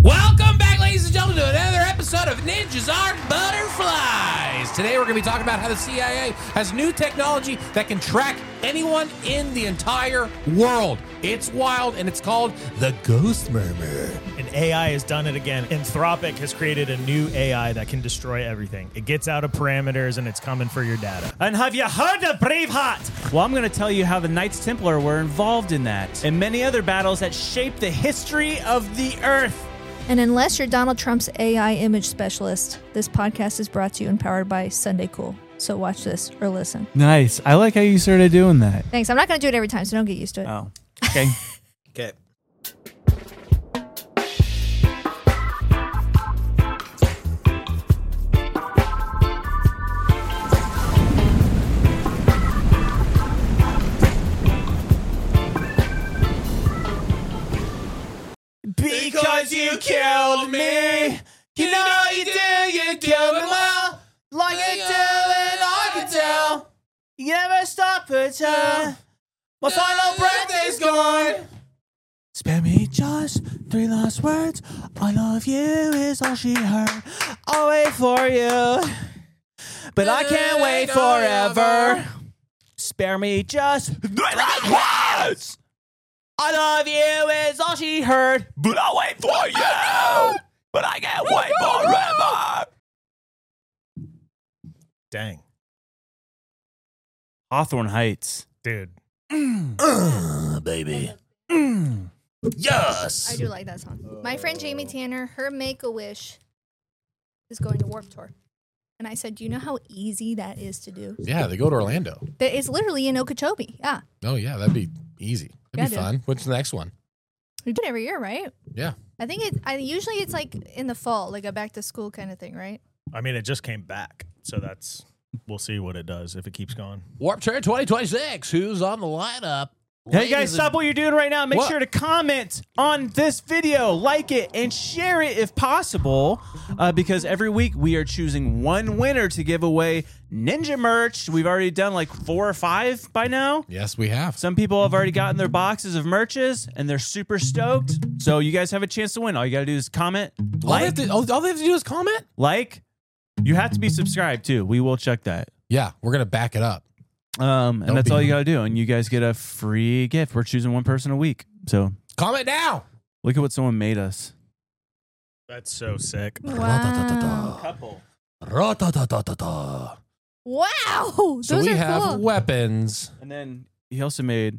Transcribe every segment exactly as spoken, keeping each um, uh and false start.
Welcome back, ladies and gentlemen, to another episode of Ninjas Aren't Butterflies. Today we're going to be talking about how the C I A has new technology that can track anyone in the entire world. It's wild, and it's called the Ghost Murmur. And A I has done it again. Anthropic has created a new A I that can destroy everything. It gets out of parameters, and it's coming for your data. And have you heard of Braveheart? Well, I'm going to tell you how the Knights Templar were involved in that and many other battles that shaped the history of the Earth. And unless you're Donald Trump's A I image specialist, this podcast is brought to you and powered by Sunday Cool. So watch this or listen. Nice. I like how you started doing that. Thanks. I'm not going to do it every time, so don't get used to it. Oh, okay. Okay. Because you killed me. You know you do, you killed me well. Like you do, and I can tell. You never stop until my final breath is gone. Spare me just three last words. I love you is all she heard. I'll wait for you, but I can't wait forever. Spare me just three last words. I love you is all she heard, but I'll wait for you, but I can't wait forever. Dang. Hawthorne Heights. Dude. Uh, baby. Mm. Yes. I do like that song. My friend Jamie Tanner, her Make-A-Wish is going to Warped Tour. And I said, do you know how easy that is to do? Yeah, they go to Orlando. That is literally in Okeechobee. Yeah. Oh, yeah, that'd be easy. That'd be Yeah, fun. What's the next one? We do it every year, right? Yeah. I think it. I usually it's like in the fall, like a back to school kind of thing, right? I mean, it just came back. So that's, we'll see what it does if it keeps going. Warped Tour twenty twenty-six. Who's on the lineup? Hey Ladies guys, stop and- what you're doing right now. Make What? sure to comment on this video, like it, and share it if possible. Uh, because every week we are choosing one winner to give away Ninja merch. We've already done like four or five by now. Yes, we have. Some people have already gotten their boxes of merches, and they're super stoked. So you guys have a chance to win. All you got to do is comment, All they, have like, to, all, all they have to do is comment? like. You have to be subscribed too. We will check that. Yeah, we're going to back it up. Um, and Don't that's be- all you got to do. And you guys get a free gift. We're choosing one person a week. So Comment now. look at what someone made us. That's so sick. Wow. Couple. Ra-ta-ta-ta-ta-ta. Wow. Those So we are have cool. weapons, And then he also made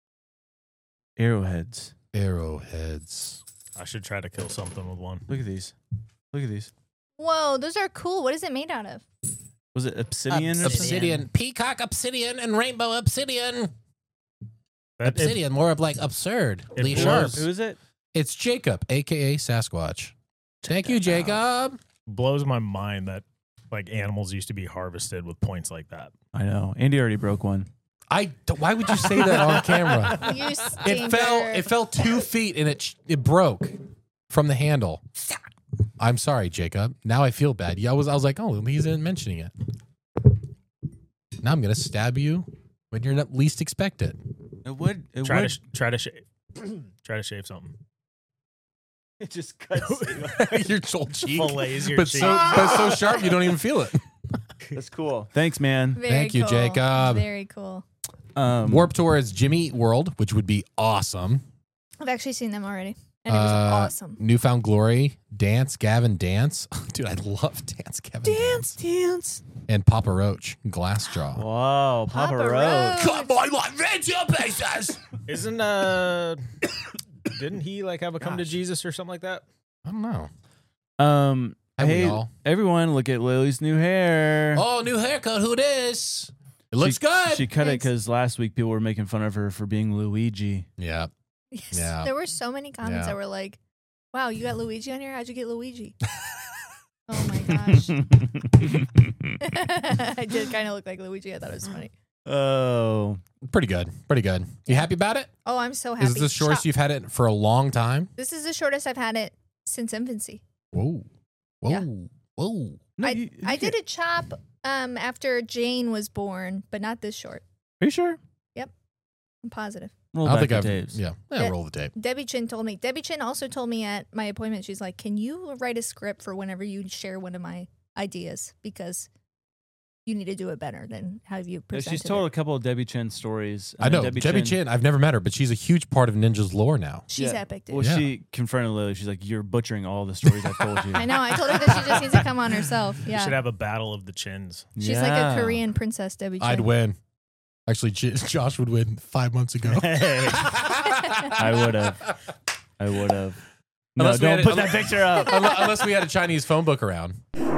arrowheads. arrowheads. I should try to kill something with one. Look at these. Look at these. Whoa, those are cool. What is it made out of? Was it obsidian or something? Obsidian. Peacock obsidian and rainbow obsidian. That, it, Obsidian, more of like absurd. It Lee blows. Sharp. Who is it? It's Jacob, a k a. Sasquatch. Thank you, Jacob. blows my mind that like animals used to be harvested with points like that. I know. Andy already broke one. I. Why would you say that on camera? You It stinker. fell. It fell two feet and it sh- it broke from the handle. I'm sorry, Jacob. Now I feel bad. Yeah, I was. I was like, oh, he's mentioning it. Now I'm gonna stab you when you're not least expect it. It would. It Try would. to sh- try to shave. Try to shave something. It just cuts. your whole cheek, Fillets your but cheek. so but so sharp you don't even feel it. That's cool. Thanks, man. Very Thank you, cool. Jacob. Very cool. Um, Warp Tour is Jimmy Eat World, which would be awesome. I've actually seen them already, and it was Uh, awesome. Newfound Glory, Dance, Gavin Dance. Dude, I love Dance, Gavin Dance. dance. And Papa Roach, Glassjaw. Whoa, Papa, Papa Roach. Roach. Come on, like radio pieces. Isn't uh? Didn't he like have a come to Jesus or something like that? I don't know. Um, Have we hey, all? everyone, look at Lily's new hair. Oh, new haircut. Who this? It looks She- good. She cut it Thanks. because last week people were making fun of her for being Luigi. yeah. Yes. Yeah. There were so many comments Yeah. that were like, "Wow, you got Luigi on here? How'd you get Luigi?" Oh my gosh, I did kind of look like Luigi. I thought it was funny. Oh, Pretty good. Pretty good. You happy about it? Oh, I'm so happy. Is this the shortest Chop. you've had it for a long time? This is the shortest I've had it since infancy. Whoa. Whoa. Yeah. Whoa. no, I, you- I you did get- a chop um after Jane was born, but not this short. Are you sure? I'm positive. Roll I don't back think the I've. tapes. Yeah, yeah. That- Roll the tape. Debbie Chin told me. Debbie Chin also told me at my appointment, she's like, can you write a script for whenever you share one of my ideas? Because you need to do it better than how you Yeah, presented she's told it. a couple of Debbie Chen stories. and I then know Debbie, Chin. I've never met her, but she's a huge part of Ninja's lore now. She's Yeah. epic, dude. Well, Yeah. she confronted Lily. She's like, "You're butchering all the stories I've told you." I know. I told her that she just needs to come on herself. We Yeah. should have a battle of the chins. She's like a Yeah. Korean princess, Debbie Chin. I'd win. Actually, J- Josh would win five months ago. I would have. I would have. No, Unless we don't had put it- that picture up. unless, unless we had a Chinese phone book around.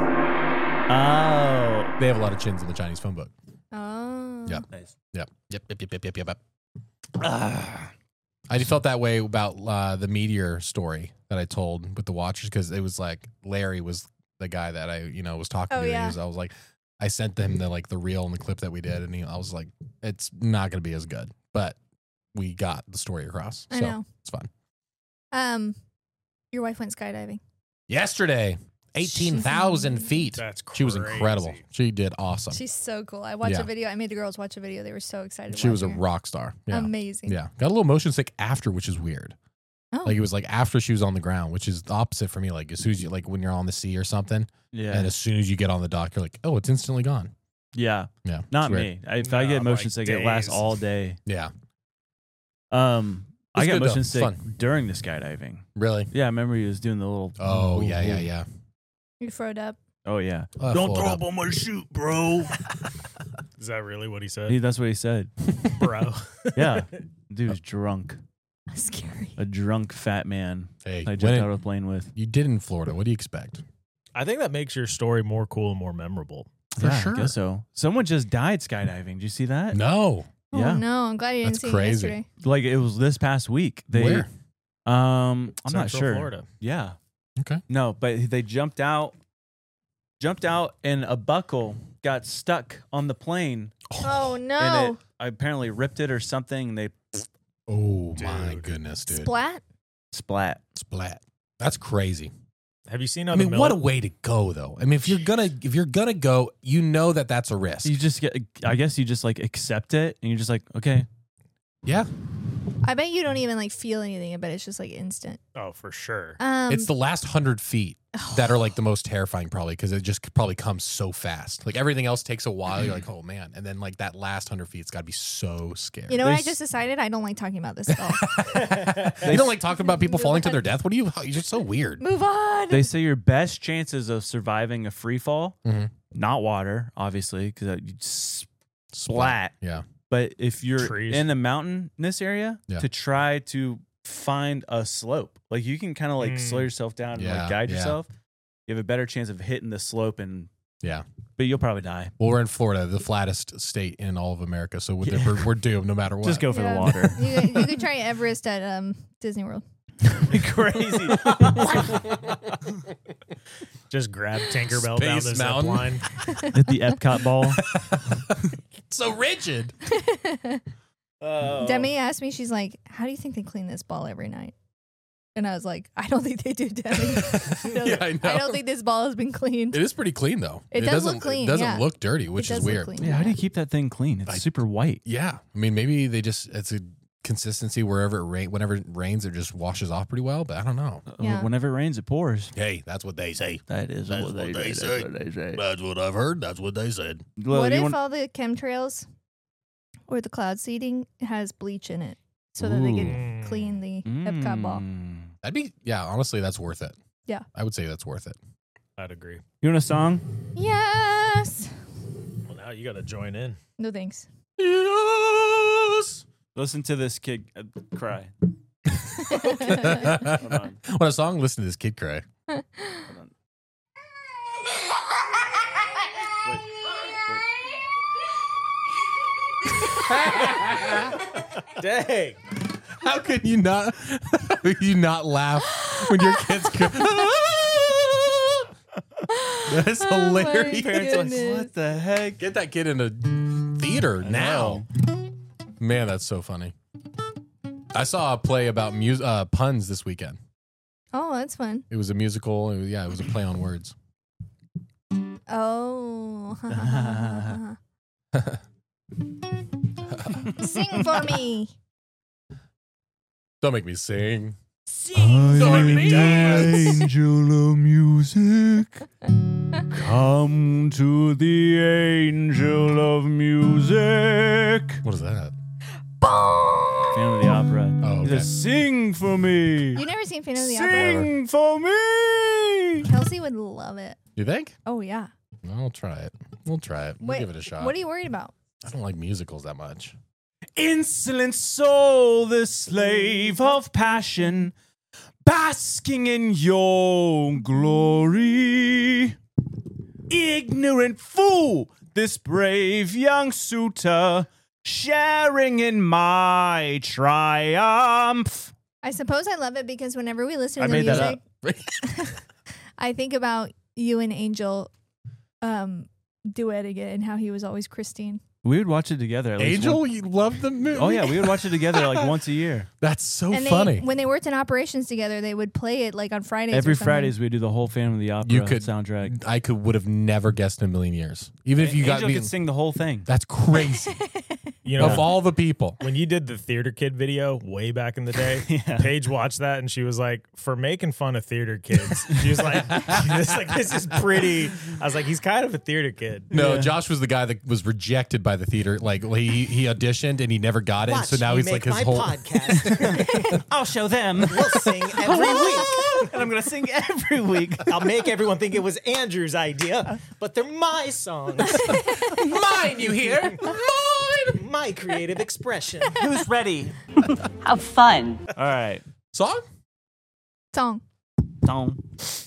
Oh. They have a lot of chins in the Chinese phone book. Oh. Yep. Nice. Yep. Yep. Yep. Yep. Yep. Yep. Yep. Ah. I just felt that way about uh, the meteor story that I told with the Watchers because it was like Larry was the guy that I, you know, was talking Oh, to. He yeah. was- I was like, I sent him the like the reel and the clip that we did, and he, I was like, it's not going to be as good, but we got the story across, I so know. it's fun. Um, your wife went skydiving. Yesterday, eighteen thousand She's- feet. That's crazy. She was incredible. She did awesome. She's so cool. I watched Yeah. a video. I made the girls watch a video. They were so excited. She was a watching her. rock star. Yeah. Amazing. Yeah. Got a little motion sick after, which is weird. Oh. Like it was like after she was on the ground, which is the opposite for me. Like as soon as you like when you're on the sea or something, Yeah. and as soon as you get on the dock, you're like, oh, it's instantly gone. yeah. Yeah. Not it's weird. me. I- If I No, get I'm motion like sick, it lasts days. all day. Yeah. Um, I It's got good, though. motion It's sick fun. during the skydiving. Really? Yeah, I remember he was doing the little. Oh yeah, yeah, yeah. You throwed up. Oh yeah. Oh, I followed up. on my chute, bro. Is that really what he said? He, that's what he said. Bro. Yeah. Dude's drunk. Scary. A drunk fat man. Hey, I when jumped it- out of a plane with. you did in Florida. What do you expect? I think that makes your story more cool and more memorable. For yeah, sure. I guess so. Someone just died skydiving. Did you see that? No. Oh Yeah. no! I'm glad you didn't That's see crazy. it yesterday. Like it was this past week. They Where? um I'm not Central sure. Florida. Yeah. Okay. No, but they jumped out jumped out and a buckle got stuck on the plane Oh no! and it apparently ripped it or something and they Oh my Dude. goodness, dude. Splat. splat. Splat. That's crazy. Have you seen I on mean, the what a mili- way to go, though. I mean, if you're gonna if you're gonna go, you know that that's a risk. You just get I guess you just like accept it and you're just like, okay. Yeah. I bet you don't even like feel anything. I bet it's just like instant. Oh, for sure. Um, It's the last hundred feet that are like the most terrifying, probably, because it just probably comes so fast. Like everything else takes a while. You're like, oh man, and then like that last hundred feet, it's got to be so scary. you know what I There's- just decided? I don't like talking about this at all. you don't like talking about people falling to their death. What are you? You're just so weird. Move on. They say your best chances of surviving a free fall, Mhm. not water, obviously, because you s- splat. Yeah. But if you're Trees. in a mountainous area, Yeah. to try to find a slope, like you can kind of like Mm. slow yourself down and Yeah, like guide yeah. yourself. You have a better chance of hitting the slope, and Yeah. but you'll probably die. Well, we're in Florida, the flattest state in all of America, so we're, we're, we're doomed no matter what. Just go for Yeah. the water. you, you could try Everest at um, Disney World. Crazy. Just grab Tinkerbell down the Space zip Mountain. line. Hit the Epcot ball. so rigid. Oh. Demi asked me, she's like, how do you think they clean this ball every night? And I was like, I don't think they do, Demi. I don't, Yeah, I know. I don't think this ball has been cleaned. It is pretty clean though. It does doesn't look clean, It doesn't yeah. look dirty, which It is does look weird. clean, Yeah, how do you keep that thing clean? It's I- super white. Yeah, I mean, maybe they just it's a consistency wherever it rain. Whenever it rains, it just washes off pretty well. But I don't know. Uh, Yeah. Whenever it rains, it pours. Hey, that's what they say. That is That's what, what they, they say. say. That's what they say. That's what I've heard. That's what they said. Lil, what you if want- all the chemtrails or the cloud seeding has bleach in it so that they Ooh. can clean the Epcot ball? Mm. That'd be yeah. Honestly, that's worth it. Yeah. I would say that's worth it. I'd agree. You want a song? Yes. Well, now you got to join in. No thanks. Yes. Listen to this kid uh, cry. Hold on. What a song! Listen to this kid cry. Hold on. Dang. How can you not? How can you not laugh when your kids cry? That's Oh my hilarious. Parents are like, Goodness. what the heck? Get that kid in a theater I now. Man, that's so funny. I saw a play about mus- uh, puns this weekend. Oh, that's fun. It was a musical. It was, yeah, it was a play on words. Oh. Sing for me. Don't make me sing. Sing for me. Angel of music. Come to the angel of music. What is that? Phantom of the Opera. Oh, He okay. says, sing for me. You never seen Phantom of the Opera? Sing for me. Kelsey would love it. You think? Oh yeah. I'll try it. We'll try it. We'll Wait, give it a shot. What are you worried about? I don't like musicals that much. Insolent soul, the slave of passion, basking in your glory. Ignorant fool, this brave young suitor, sharing in my triumph. I suppose I love it because whenever we listen to I the made that music, I think about you and Angel um, duetting it and how he was always Christine. We would watch it together. At least Angel, one- you love the movie? Oh yeah, we would watch it together like once a year. That's so and funny. They, when they worked in operations together, they would play it like on Fridays. Every or something. Fridays we do the whole Phantom of the Opera You could- soundtrack. I could would have never guessed in a million years. Even if you Angel got me. could sing the whole thing. That's crazy. You know, Of all the people. when you did the Theater Kid video way back in the day, Yeah. Paige watched that and she was like, for making fun of theater kids, she was like, this, like, this is pretty. I was like, he's kind of a theater kid. No, Yeah. Josh was the guy that was rejected by the theater. Like he he auditioned and he never got it. So now he's like his whole. podcast. I'll show them. We'll sing every week. And I'm gonna sing every week. I'll make everyone think it was Andrew's idea, but they're my songs. Mine, you hear? Mine. My creative expression. Who's ready? Have fun. All right. Song? Song. Don't.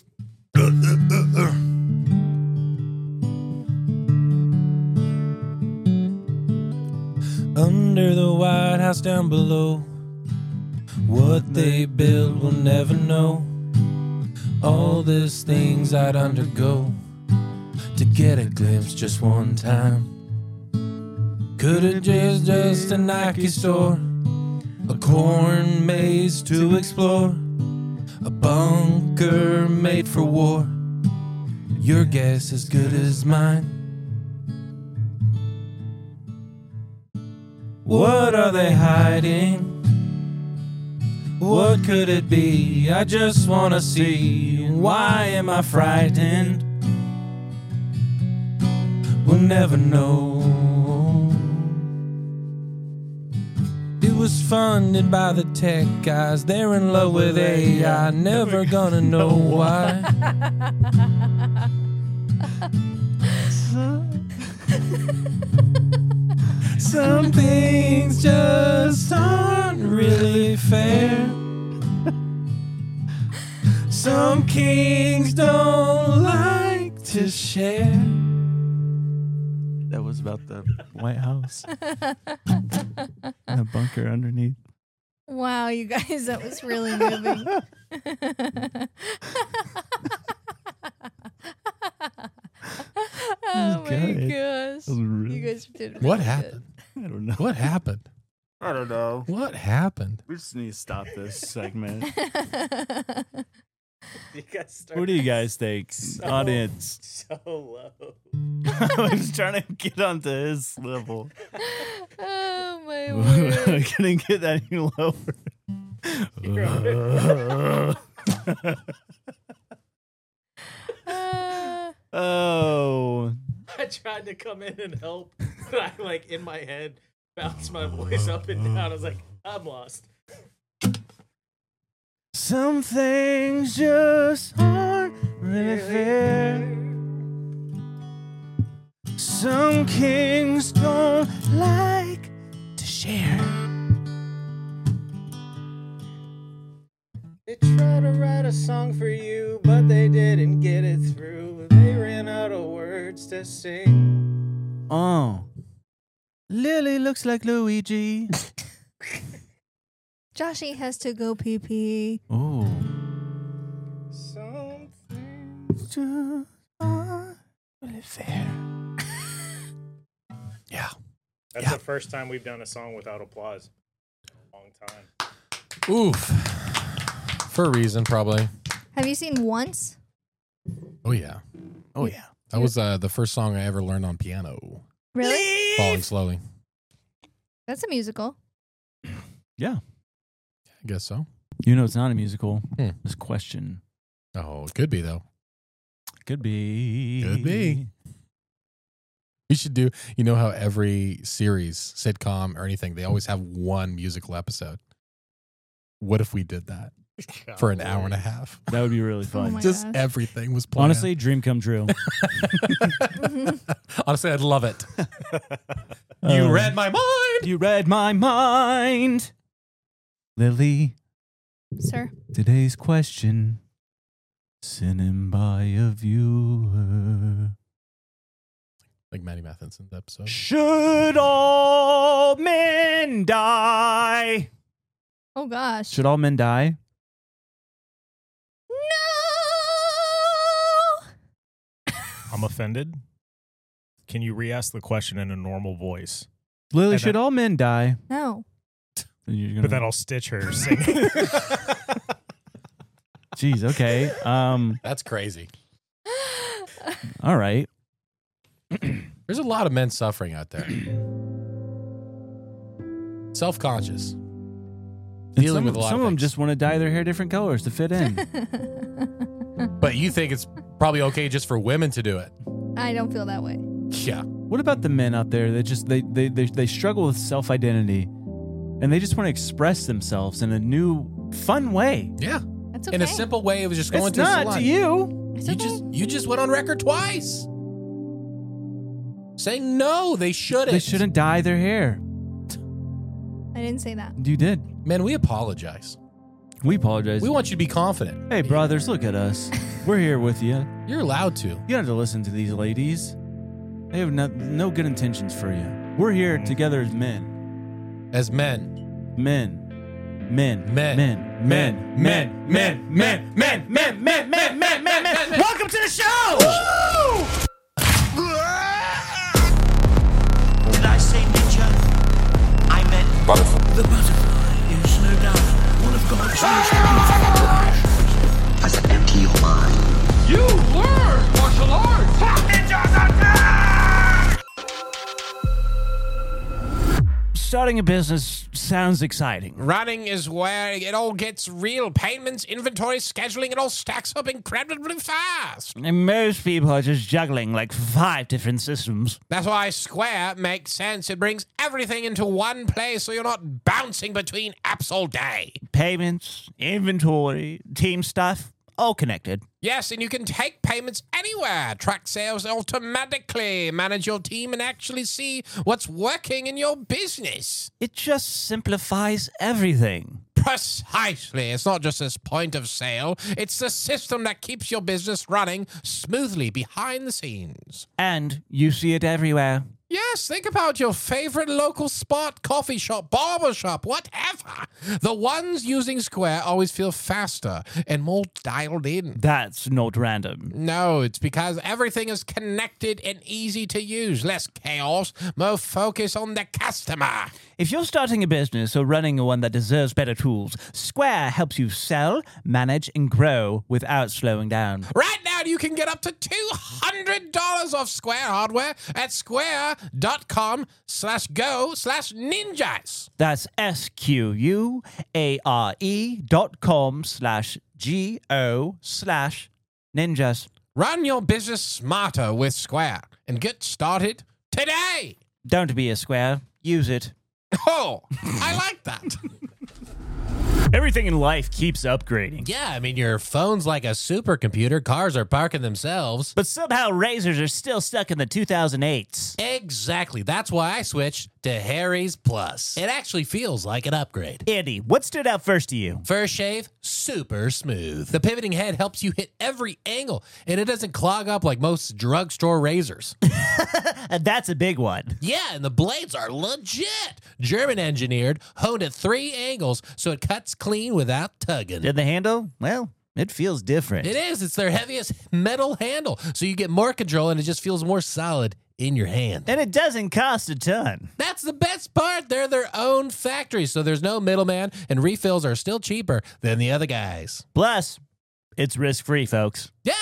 Under the White House down below, what they build we'll never know. All these things I'd undergo to get a glimpse just one time. Could've just just a Nike store, a corn maze to explore, a bunker made for war. Your guess as good as mine. What are they hiding? What could it be? I just wanna see. Why am I frightened? We'll never know. It was funded by the tech guys. They're in love with A I. Never gonna know why. Some things just aren't really fair. Some kings don't like to share. That was about the White House. And a bunker underneath. Wow, you guys, that was really moving. Oh my good. gosh. That was really- You guys did What really happened? I don't know. What happened? I don't know. What happened? We just need to stop this segment. good. You guys start What do you guys think, audience? so low. I was trying to get onto his level. Oh my I word. couldn't get that any lower. Uh, Oh. I tried to come in and help, but I like in my head bounced my voice up and down. I was like, I'm lost. Some things just aren't really fair. Some kings don't like to share. They tried to write a song for you, but they didn't get it through. They ran out of words to sing. Oh. Lily looks like Luigi. Joshy has to go pee pee. Oh. Something. Just aren't really fair. Yeah. That's Yeah. the first time we've done a song without applause. Long time. Oof. For a reason, probably. Have you seen Once? Oh, yeah. Oh, yeah. That was uh, the first song I ever learned on piano. Really? Falling Slowly. That's a musical. Yeah. guess so. You know, it's not a musical. Hmm. This question Oh, it could be, though. could be. Could be. We should do, you know how every series, sitcom or anything, they always have one musical episode. What if we did that for an hour and a half? That would be really Oh fun. my Just gosh. everything was planned. Honestly, dream come true. Honestly, I'd love it. You Um, read my mind. You read my mind. Lily, Sir, today's question sent in by a viewer. Like Maddie Matheson's episode. Should all men die? oh gosh. Should all men die? No. I'm offended. Can you re-ask the question in a normal voice? Lily, And should then- all men die? No. You're gonna- But then I'll stitch her singing. Jeez, okay. Um, That's crazy. all right. There's a lot of men suffering out there. Self-conscious. And Dealing some, with a lot some of of them things. just want to dye their hair different colors to fit in. But you think it's probably okay just for women to do it. I don't feel that way. Yeah. What about the men out there that just they they they, they struggle with self-identity and they just want to express themselves in a new fun way? Yeah. That's okay. In a simple way, it was just going It's to a not salon. to you. It's You okay. just you just went on record twice. Saying no, they shouldn't. They shouldn't dye their hair. I didn't say that. You did. Man, we apologize. We apologize. We want you to be confident. Hey, brothers, look at us. We're here with you. You're allowed to. You don't have to listen to these ladies. They have no, no good intentions for you. We're here together as men. As men. Men. Men. Men. Men. Men. Men. Men. Men. Men. Men. Men. Men. Men. Men. Men. Welcome to the show! Did I say ninja? I meant butterfly. The butterfly is no doubt one of God's most beautiful creations. Does it empty your mind? You learn martial arts! Ninjas are dead! Starting a business sounds exciting. Running is where it all gets real. Payments, inventory, scheduling, it all stacks up incredibly fast. And most people are just juggling like five different systems. That's why Square makes sense. It brings everything into one place so you're not bouncing between apps all day. Payments, inventory, team stuff, all connected. Yes, and you can take payments anywhere, track sales automatically, manage your team, and actually see what's working in your business. It just simplifies everything. Precisely. It's not just this point of sale. It's the system that keeps your business running smoothly behind the scenes. And you see it everywhere. Yes, think about your favorite local spot, coffee shop, barber shop, whatever. The ones using Square always feel faster and more dialed in. That's not random. No, it's because everything is connected and easy to use. Less chaos, more focus on the customer. If you're starting a business or running one that deserves better tools, Square helps you sell, manage, and grow without slowing down. Right now, you can get up to two hundred dollars off Square hardware at square.com slash go slash ninjas. That's S-Q-U-A-R-E dot com slash G-O slash ninjas. Run your business smarter with Square and get started today. Don't be a Square. Use it. Oh, I like that. Everything in life keeps upgrading. Yeah, I mean, your phone's like a supercomputer. Cars are parking themselves. But somehow razors are still stuck in the two thousand eights. Exactly. That's why I switched to Harry's Plus. It actually feels like an upgrade. Andy, what stood out first to you? First shave, super smooth. The pivoting head helps you hit every angle, and it doesn't clog up like most drugstore razors. And that's a big one. Yeah, and the blades are legit. German engineered, honed at three angles, so it cuts clean without tugging. And the handle? Well, it feels different. It is. It's their heaviest metal handle, so you get more control, and it just feels more solid in your hand. And it doesn't cost a ton. That's the best part. They're their own factory, so there's no middleman, and refills are still cheaper than the other guys. Plus, it's risk-free, folks. Yeah, if you don't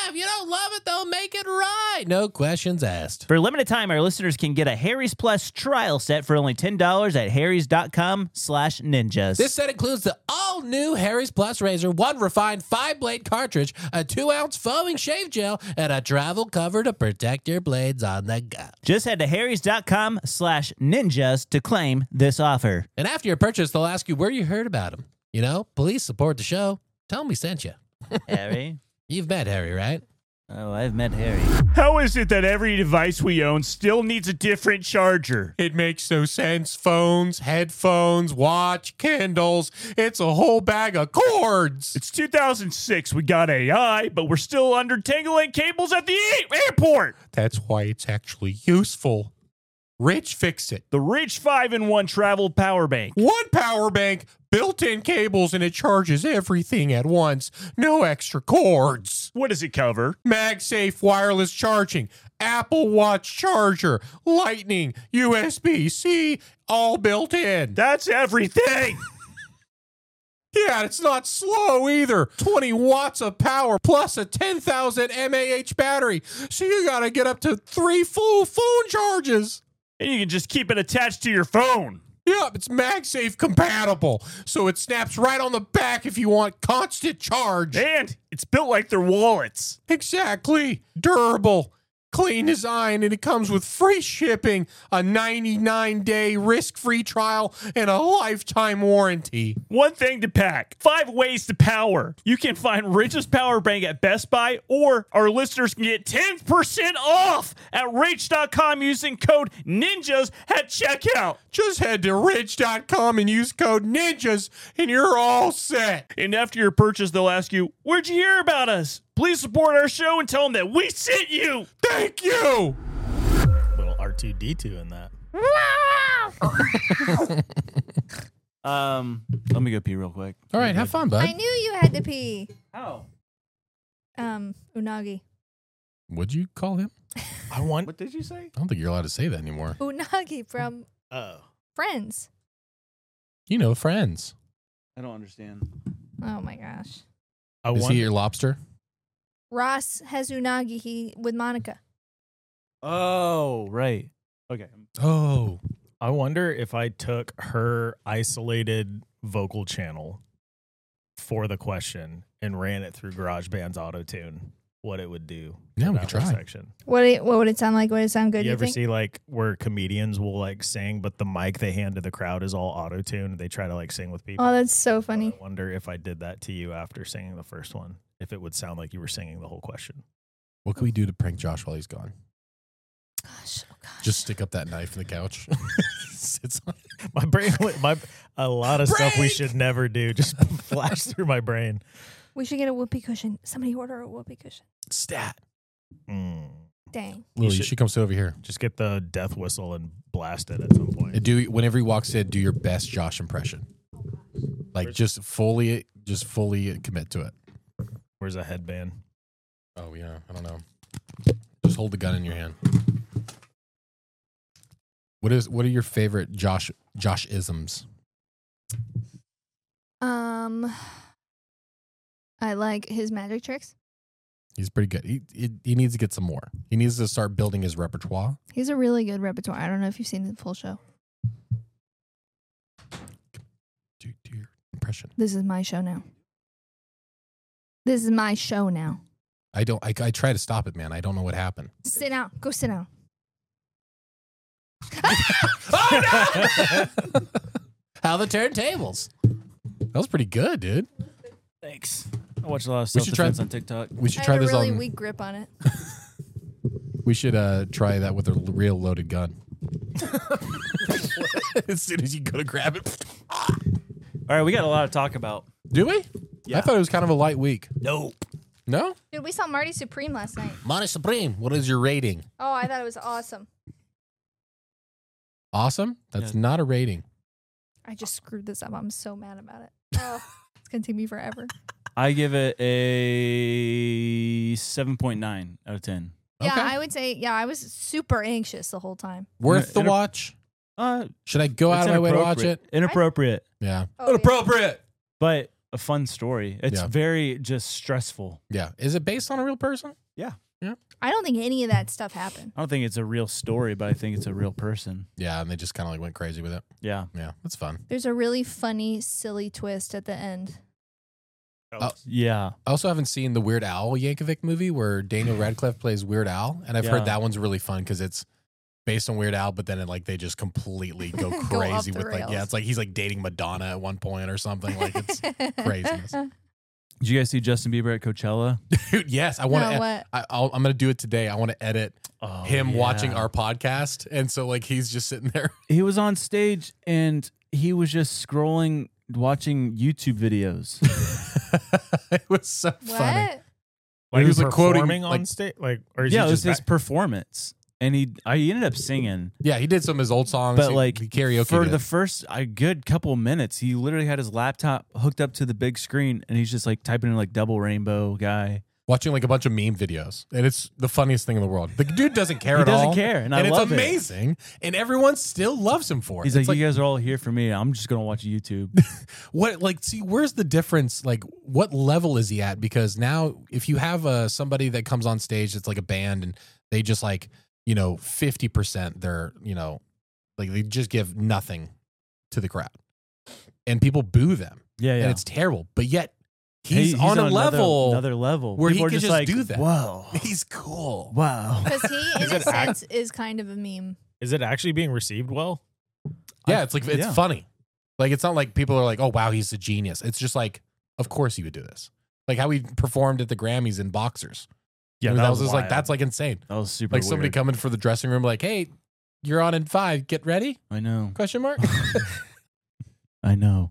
don't love it, they'll make it right. No questions asked. For a limited time, our listeners can get a Harry's Plus trial set for only ten dollars at harrys.com slash ninjas. This set includes the all-new Harry's Plus razor, one refined five-blade cartridge, a two-ounce foaming shave gel, and a travel cover to protect your blades on the go. Just head to harrys.com slash ninjas to claim this offer. And after your purchase, they'll ask you where you heard about them. You know, please support the show. Tell them we sent you. Harry? You've met Harry, right? Oh, I've met Harry. How is it that every device we own still needs a different charger? It makes no sense. Phones, headphones, watch, Kindles. It's a whole bag of cords. It's two thousand six. We got A I, but we're still undertangling cables at the airport. That's why it's actually useful. Rich fixed it. The Reach five in one travel power bank. One power bank, built-in cables, and it charges everything at once. No extra cords. What does it cover? MagSafe wireless charging, Apple Watch charger, Lightning, U S B C, all built in. That's everything. Yeah, it's not slow either. twenty watts of power plus a ten thousand milliamp hour battery. So you got to get up to three full phone charges. And you can just keep it attached to your phone. Yep, it's MagSafe compatible, so it snaps right on the back if you want constant charge. And it's built like their wallets. Exactly. Durable, clean design, and it comes with free shipping, a ninety-nine day risk-free trial, and a lifetime warranty. One thing to pack, five ways to power. You can find Rich's power bank at Best Buy, or our listeners can get ten percent off at Rich dot com using code NINJAS at checkout. Just head to Rich dot com and use code NINJAS, and you're all set. And after your purchase, they'll ask you, where'd you hear about us? Please support our show and tell them that we sent you. Thank you. Little R two D two in that. um, let me go pee real quick. All right, have fun, bud. I knew you had to pee. How? Um, Unagi. What'd you call him? I want. What did you say? I don't think you're allowed to say that anymore. Unagi from Oh. Friends. You know, Friends. I don't understand. Oh my gosh. I Is want. he your lobster? Ross has Unagi he with Monica. Oh, right. Okay. Oh. I wonder if I took her isolated vocal channel for the question and ran it through GarageBand's auto-tune, what it would do. Yeah, for we that could whole try. Section. What it, what would it sound like? Would it sound good? You you ever think? see like where comedians will like sing, but the mic they hand to the crowd is all auto-tuned? They try to like sing with people. Oh, that's so funny. I wonder if I did that to you after singing the first one, if it would sound like you were singing the whole question. What can we do to prank Josh while he's gone? Gosh, oh gosh. Just stick up that knife in the couch. Sits on it. My brain, went- my a lot of stuff we should never do just flashed through my brain. We should get a whoopee cushion. Somebody order a whoopee cushion. Stat. Mm. Dang. Lily, you should- should come sit over here. Just get the death whistle and blast it at some point. And do whenever he walks in, do your best Josh impression. Like just fully, just fully commit to it. Where's a headband? Oh yeah, I don't know. Just hold the gun in your hand. What is? What are your favorite Josh Josh isms? Um, I like his magic tricks. He's pretty good. He, he he needs to get some more. He needs to start building his repertoire. He's a really good repertoire. I don't know if you've seen the full show. Do, do your impression. This is my show now. This is my show now. I don't. I, I try to stop it, man. I don't know what happened. Sit down. Go sit down. How the turntables. That was pretty good, dude. Thanks. I watch a lot of We stuff should try- on TikTok. We should I try had a this really on. weak grip on it. We should uh, try that with a l- real loaded gun. As soon as you go to grab it. All right, we got a lot to talk about. Do we? Yeah. I thought it was kind of a light week. Nope. No? Dude, we saw Marty Supreme last night. Monty Supreme. What is your rating? Oh, I thought it was awesome. Awesome? That's Yeah. not a rating. I just screwed this up. I'm so mad about it. Oh, it's going to take me forever. I give it a seven point nine out of ten. Yeah, Okay. I would say, yeah, I was super anxious the whole time. Worth the Inter- watch? Uh, Should I go out it's of my way to watch inappropriate. it? Inappropriate. Yeah. Oh, yeah. Inappropriate. But a fun story. It's Yeah. very just stressful. Yeah. Is it based on a real person? Yeah. I don't think any of that stuff happened. I don't think it's a real story, but I think it's a real person. Yeah, and they just kind of like went crazy with it. Yeah. Yeah, that's fun. There's a really funny, silly twist at the end. Oh. Yeah. I also haven't seen the Weird Al Yankovic movie where Daniel Radcliffe plays Weird Al, and I've Yeah. heard that one's really fun because it's based on Weird Al, but then it, like they just completely go Go crazy off the with like yeah, rails. it's like he's like dating Madonna at one point or something. Like it's craziness. Did you guys see Justin Bieber at Coachella? Dude, yes, I want to. No, what? I, I'll, I'm going to do it today. I want to edit Oh, him yeah. watching our podcast, and so like he's just sitting there. He was on stage and he was just scrolling, watching YouTube videos. It was so funny. What? He Like he was, was like, quoting, performing on like- stage, like or is yeah, he it was just his back- performance. And he, I he ended up singing. Yeah, he did some of his old songs, But he- like he karaoke for did. the first a good couple minutes, he literally had his laptop hooked up to the big screen, and he's just like typing in like double rainbow guy. watching like a bunch of meme videos, and it's the funniest thing in the world. The dude doesn't care He at doesn't all. care, and I it's love it. amazing, and everyone still loves him for it. He's It's like, you guys are all here for me. I'm just gonna watch YouTube. what like see where's the difference? Like, what level is he at? Because now, if you have uh, somebody that comes on stage that's like a band, and they just like you know fifty percent, they're you know like they just give nothing to the crowd, and people boo them, Yeah, yeah. and it's terrible. But yet Hey, he's, on a another- level another level where People he are can just like, do that. Whoa, He's cool. wow. Because he, in Is a it act- sense, is kind of a meme. Is it actually being received well? Yeah, it's like it's yeah. funny. Like it's not like people are like, "Oh wow, he's a genius." It's just like, of course he would do this. Like how he performed at the Grammys in boxers. Yeah, I mean, that that was was just like wild. that's like insane. That was super. Like somebody weird. coming for the dressing room, like, "Hey, you're on in five. Get ready?" I know. Question mark. I know.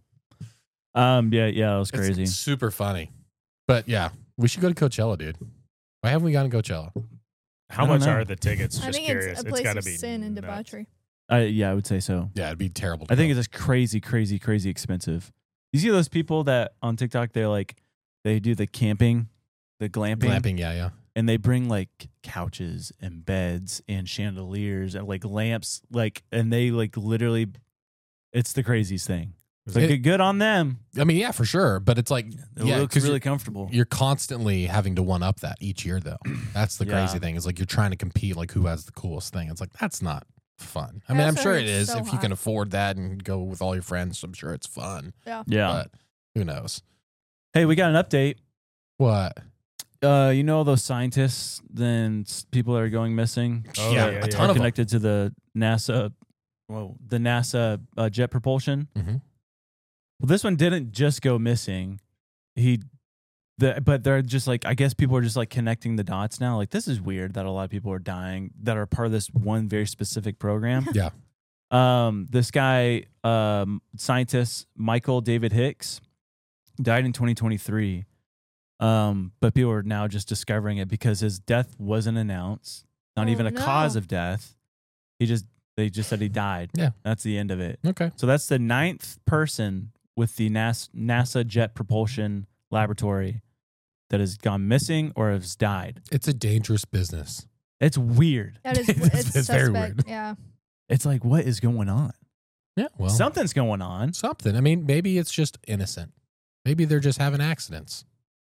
Um. Yeah. Yeah. It was It's crazy. super funny. But yeah, we should go to Coachella, dude. Why haven't we gone to Coachella? How I don't much know. are the tickets? Just I think curious. it's a place gotta of be sin and nuts. debauchery. I, yeah, I would say so. Yeah, it'd be terrible. To I think go. it's just crazy, crazy, crazy expensive. You see those people that on TikTok they're like they do the camping, the glamping, glamping. Yeah, yeah. and they bring like couches and beds and chandeliers and like lamps, like and they like literally, it's the craziest thing. It's like It- good on them. I mean, yeah, for sure. But it's like, It yeah, looks 'cause really you're- comfortable. You're constantly having to one up that each year, though. That's the crazy Yeah. thing. Is like you're trying to compete, like who has the coolest thing. It's like that's not fun. I I mean, I'm also sure heard it it's is so if you can hot. afford that and go with all your friends. I'm sure it's fun. Yeah. Yeah. But who knows? Hey, we got an update. What? Uh, you know all those scientists and s- people that are going missing? Oh, yeah, yeah, a yeah. ton Are of them. connected to the NASA, whoa, the NASA uh, jet propulsion. Mhm. Well, this one didn't just go missing. He, the but they're just like I guess people are just like connecting the dots now. Like this is weird that a lot of people are dying that are part of this one very specific program. Yeah. Um, this guy, um, scientist Michael David Hicks, died in twenty twenty-three. Um, but people are now just discovering it because his death wasn't announced, not Oh, even a no. cause of death. He just they just said he died. Yeah. That's the end of it. Okay. So that's the ninth person with the NASA, NASA Jet Propulsion Laboratory that has gone missing or has died. It's a dangerous business. It's weird. That is, It's- it's, it's very suspect. weird. Yeah. It's like, what is going on? Yeah. Well, Something's going on. something. I mean, maybe it's just innocent. Maybe they're just having accidents.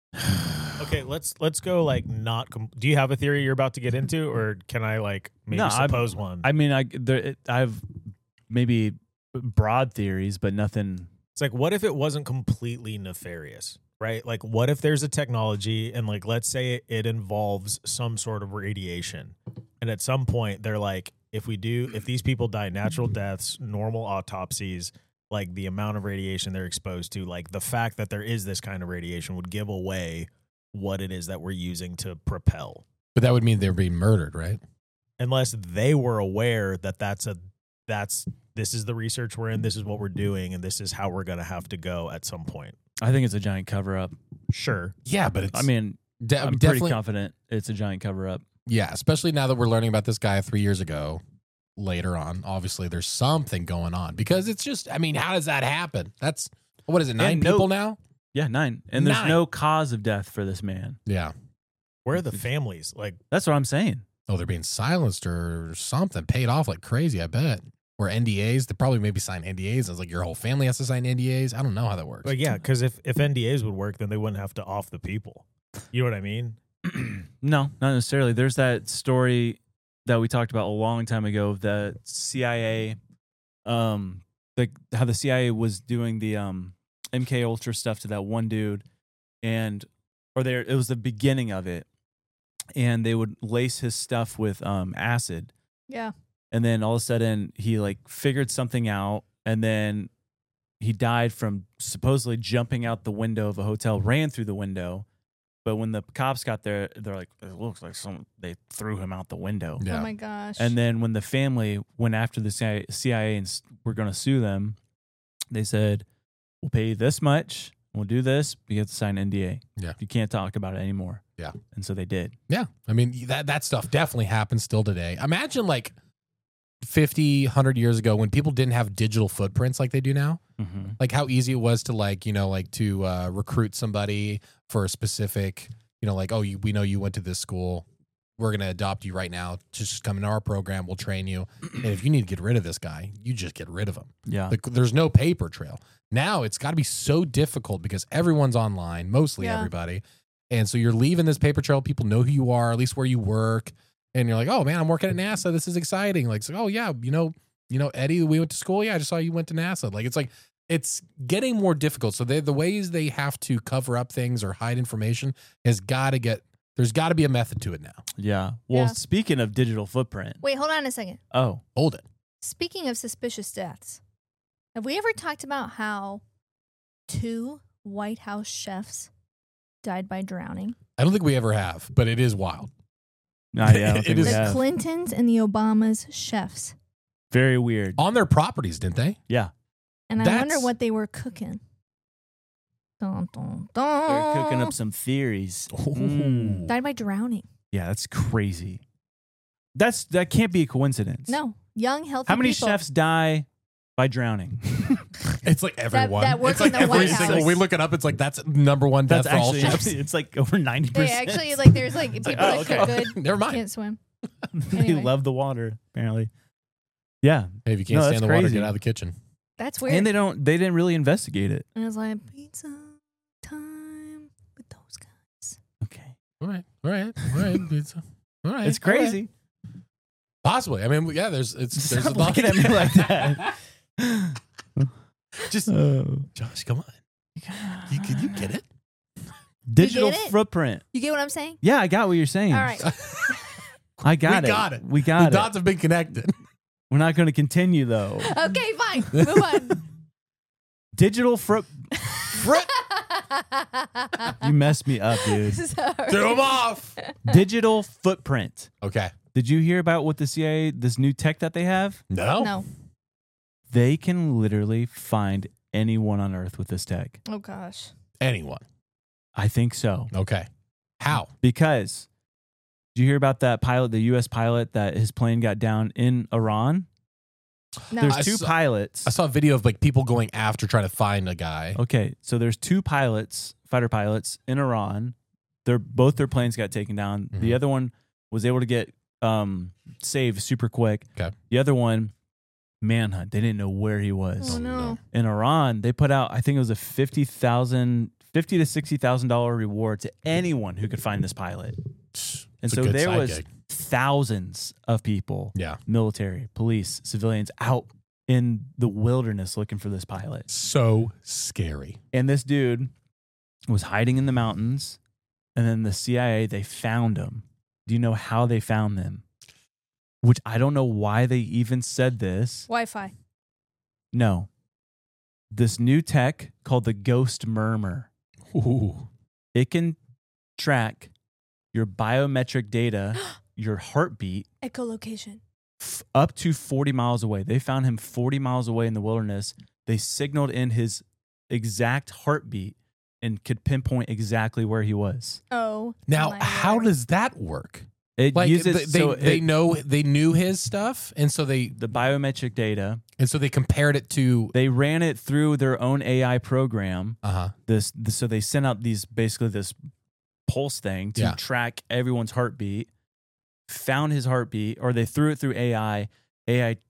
Okay, let's let's go like not. Com- Do you have a theory you're about to get into, or can I like maybe No, I'm- suppose one? I mean, I there, it, I've maybe broad theories, but nothing. It's like, what if it wasn't completely nefarious, right? Like, what if there's a technology and, like, let's say it, it involves some sort of radiation. And at some point, they're like, if we do, if these people die natural deaths, normal autopsies, like the amount of radiation they're exposed to, like the fact that there is this kind of radiation would give away what it is that we're using to propel. But that would mean they're being murdered, right? Unless they were aware that that's a, that's, this is the research we're in, this is what we're doing, and this is how we're going to have to go at some point. I think it's a giant cover up. Sure. Yeah, but it's. I mean, de- I'm pretty definitely. confident it's a giant cover up. Yeah, especially now that we're learning about this guy three years ago. Later on, obviously, there's something going on because it's just. I mean, how does that happen? That's what is it? Nine And no- people now. Yeah, nine. And there's Nine. no cause of death for this man. Yeah. Where are the families? Like, That's what I'm saying. Oh, they're being silenced or something. Paid off like crazy. I bet. or N D As. They probably maybe sign N D As. It's like your whole family has to sign N D As. I don't know how that works. But yeah, because if, if N D As would work, then they wouldn't have to off the people. You know what I mean? No, not necessarily. There's that story that we talked about a long time ago. The C I A, um, the how the C I A was doing the um M K Ultra stuff to that one dude, and or there it was the beginning of it, and they would lace his stuff with um acid, Yeah. and then all of a sudden he like figured something out, and then he died from supposedly jumping out the window of a hotel, ran through the window. But when the cops got there, they're like, it looks like some they threw him out the window. Yeah. Oh my gosh. And then when the family went after the C I A and s- were going to sue them, they said, we'll pay you this much. We'll do this. But you have to sign an N D A. Yeah. You can't talk about it anymore. Yeah. And so they did. Yeah. I mean, that, that stuff definitely happens still today. Imagine like fifty, one hundred years ago when people didn't have digital footprints like they do now. Mm-hmm. Like how easy it was to like, you know, like to uh, recruit somebody for a specific, you know, like, oh, you, we know you went to this school. We're going to adopt you right now. Just come into our program. We'll train you. And if you need to get rid of this guy, you just get rid of him. Yeah. Like, there's no paper trail. Now it's got to be so difficult because everyone's online, mostly Yeah. everybody. And so you're leaving this paper trail. People know who you are, at least where you work. And you're like, oh man, I'm working at NASA. This is exciting. Like, so, oh yeah, you know, you know, Eddie, we went to school. Yeah, I just saw you went to NASA. Like, it's like, it's getting more difficult. So they, the ways they have to cover up things or hide information has got to get, there's got to be a method to it now. Yeah. Well, Yeah. speaking of digital footprint. Wait, hold on a second. Oh, Hold it. Speaking of suspicious deaths, have we ever talked about how two White House chefs died by drowning? I don't think we ever have, but it is wild. nah, yeah, I don't It think is- we The have. Clintons and the Obamas chefs. Very weird. On their properties, didn't they? Yeah. And I That's- wonder what they were cooking. Dun, dun, They're cooking dun. up some theories. Ooh. Mm. Died by drowning. Yeah, that's crazy. That's That can't be a coincidence. No. Young, healthy How many people. chefs die by drowning? It's like everyone. that work it's like in the every White single. House. We look it up. It's like that's number one death That's for all actually chefs. it's like over ninety They percent. actually, like, there's like people like, that oh, cook okay. good, Never mind. can't swim. They Anyway. love the water, apparently. Yeah. Hey, if you can't No, stand that's the water, crazy. get out of the kitchen. That's weird. And they don't they didn't really investigate it. And I was like, pizza time with those guys. Okay. All right, all right, all right. Pizza. All right, It's all right. crazy. Possibly. I mean, yeah. There's it's there's a Stop lot. looking at me like that. Just Oh. Josh, come on. You can you get it? Digital get it? footprint. You get what I'm saying? Yeah, I got what you're saying. All right. I got we it. got it. We The got it. dots have been connected. We're not going to continue though. Okay, fine. Move on. Digital foot. You messed me up, dude. Sorry. Throw them off. Digital footprint. Okay. Did you hear about what the C I A, this new tech that they have? No. No. They can literally find anyone on Earth with this tech. Oh, gosh. Anyone. I think so. Okay. How? Because did you hear about that pilot, the U S pilot that his plane got down in Iran? No. There's I two saw- pilots. I saw a video of like people going after trying to find a guy. Okay, so there's two pilots, fighter pilots in Iran. They're both their planes got taken down. The Mhm. other one was able to get um, saved super quick. Okay. The other one, manhunt. They didn't know where he was. Oh, no. In Iran, they put out I think it was a fifty thousand, fifty to sixty thousand dollar reward to anyone who could find this pilot. And It's a so good there side was gig. thousands of people, Yeah. military, police, civilians, out in the wilderness looking for this pilot. So scary. And this dude was hiding in the mountains, and then the C I A, they found him. Do you know how they found them? Which I don't know why they even said this. Wi-Fi. No. This new tech called the Ghost Murmur. Ooh. It can track your biometric data, your heartbeat, Echolocation. f- up to forty miles away. They found him forty miles away in the wilderness. They signaled in his exact heartbeat and could pinpoint exactly where he was. Oh. Now, my how Lord. does that work? It Like uses they they, so they it- know they knew his stuff, and so they the biometric data. and so they compared it to They ran it through their own A I program. uh huh. This, this so they sent out these basically this pulse thing to Yeah. track everyone's heartbeat. Found his heartbeat, or they threw it through A I. A I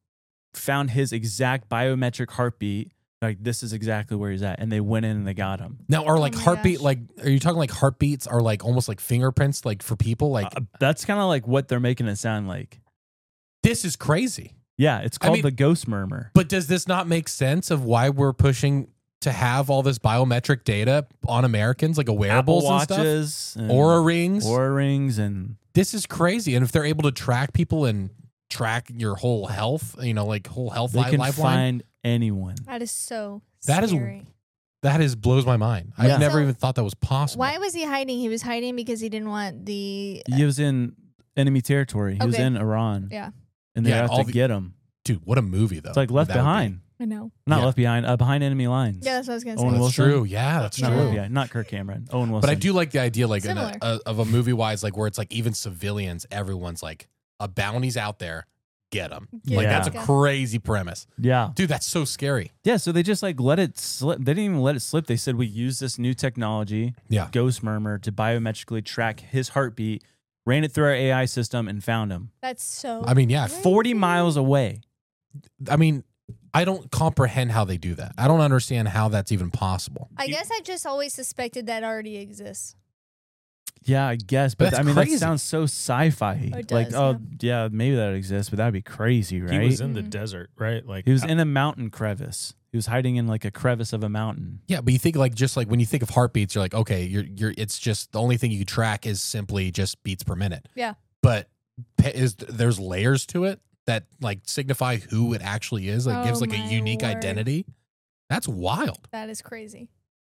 found his exact biometric heartbeat. Like, this is exactly where he's at. And they went in and they got him. Now, are like Oh my heartbeat, gosh. like, are you talking like heartbeats are like almost like fingerprints, like for people? Like, Uh, that's kind of like what they're making it sound like. this is crazy. Yeah, it's I called mean- the ghost murmur. But does this not make sense of why we're pushing to have all this biometric data on Americans, like a wearables Apple and stuff? watches, and Aura rings. Aura rings, and This is crazy. And if they're able to track people and track your whole health, you know, like whole health they li- can lifeline, find anyone. That is so That is- scary. that is blows my mind. Yeah. I've never So, even thought that was possible. Why was he hiding? He was hiding because he didn't want the. He was in enemy territory. He was Okay. in Iran, Yeah, and they Yeah, have all to the- get him. Dude, what a movie though. It's like Left that would be. Behind. I know. Not Yeah. Left Behind. Uh, behind enemy lines. Yeah, that's what I was gonna Owen say. That's Wilson? true. Yeah, that's Not true. Left Behind. Not Kirk Cameron. Owen Wilson. But I do like the idea, like in a, Similar. a, of a movie wise, like where it's like even civilians, everyone's like a bounty's out there, get them. Get Like 'em. that's a Yeah. crazy premise, Yeah. dude. That's so scary. Yeah. So they just like let it slip. They didn't even let it slip. They said we use this new technology, Yeah, Ghost Murmur, to biometrically track his heartbeat. Ran it through our A I system and found him That's so. I mean, yeah. forty miles away. I mean, I don't comprehend how they do that. I don't understand how that's even possible. I guess I just always suspected that already exists. Yeah, I guess. But, That's I mean, crazy. that sounds so sci-fi. It like, does, oh yeah, maybe that exists, but that'd be crazy, right? He was in the Mhm. desert, right? Like He was in a mountain crevice. He was hiding in like a crevice of a mountain. Yeah, but you think like just like when you think of heartbeats, you're like, okay, you're you're. It's just the only thing you track is simply just beats per minute. Yeah. But pe- is there's layers to it that like signify who it actually is. Like Oh gives like a my unique word. identity. That's wild. That is crazy.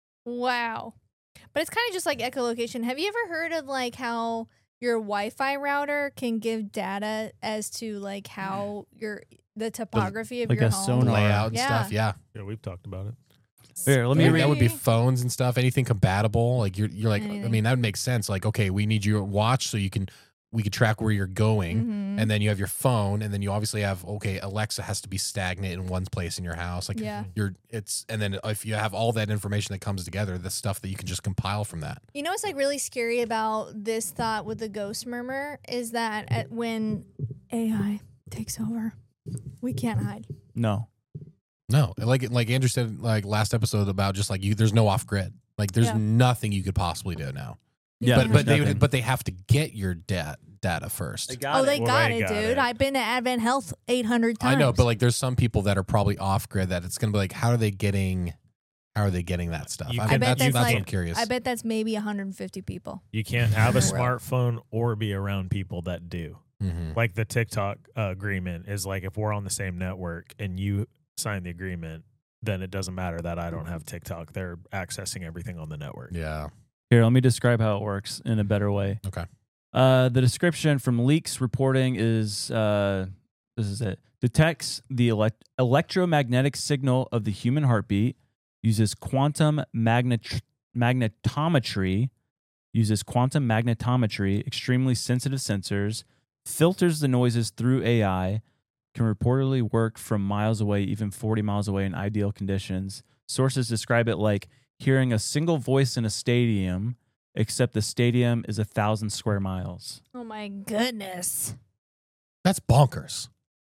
Wow. But it's kind of just like echolocation. Have you ever heard of like how your Wi-Fi router can give data as to like how your the topography of like your a home? sonar. Layout and Yeah. stuff. Yeah. Yeah, we've talked about it. Here, let me Maybe read. that would be phones and stuff. Anything compatible. Like you're you're like I Anything. mean that would make sense. Like okay, we need your watch so you can we could track where you're going. Mhm. And then you have your phone, and then you obviously have okay. Alexa has to be stagnant in one place in your house. Like Yeah. you're, it's, and then if you have all that information that comes together, the stuff that you can just compile from that. You know what's like really scary about this thought with the ghost murmur is that at, when A I takes over, we can't hide. No. No, like like Andrew said, like last episode about just like you, there's no off grid. Like there's Yeah. nothing you could possibly do now. Yeah, but there's but they nothing. would, but they have to get your data data first. oh, they Well, got they it, got dude. it. I've been to Advent Health eight hundred times. I know, but like there's some people that are probably off grid that it's gonna be like, how are they getting, how are they getting that stuff? You I can- mean, I bet that's, that's that's what like I'm curious. I bet that's maybe one hundred fifty people. You can't have a In the world. smartphone or be around people that do. Mhm. Like the TikTok uh, agreement is like if we're on the same network and you sign the agreement, then it doesn't matter that I don't have TikTok. They're accessing everything on the network. Yeah. Here, let me describe how it works in a better way. Okay. Uh, the description from leaks reporting is uh, this is it. Detects the elect- electromagnetic signal of the human heartbeat, uses quantum magnet- magnetometry, uses quantum magnetometry, extremely sensitive sensors, filters the noises through A I, can reportedly work from miles away, even forty miles away in ideal conditions. Sources describe it like hearing a single voice in a stadium, except the stadium is a thousand square miles. Oh my goodness. That's bonkers.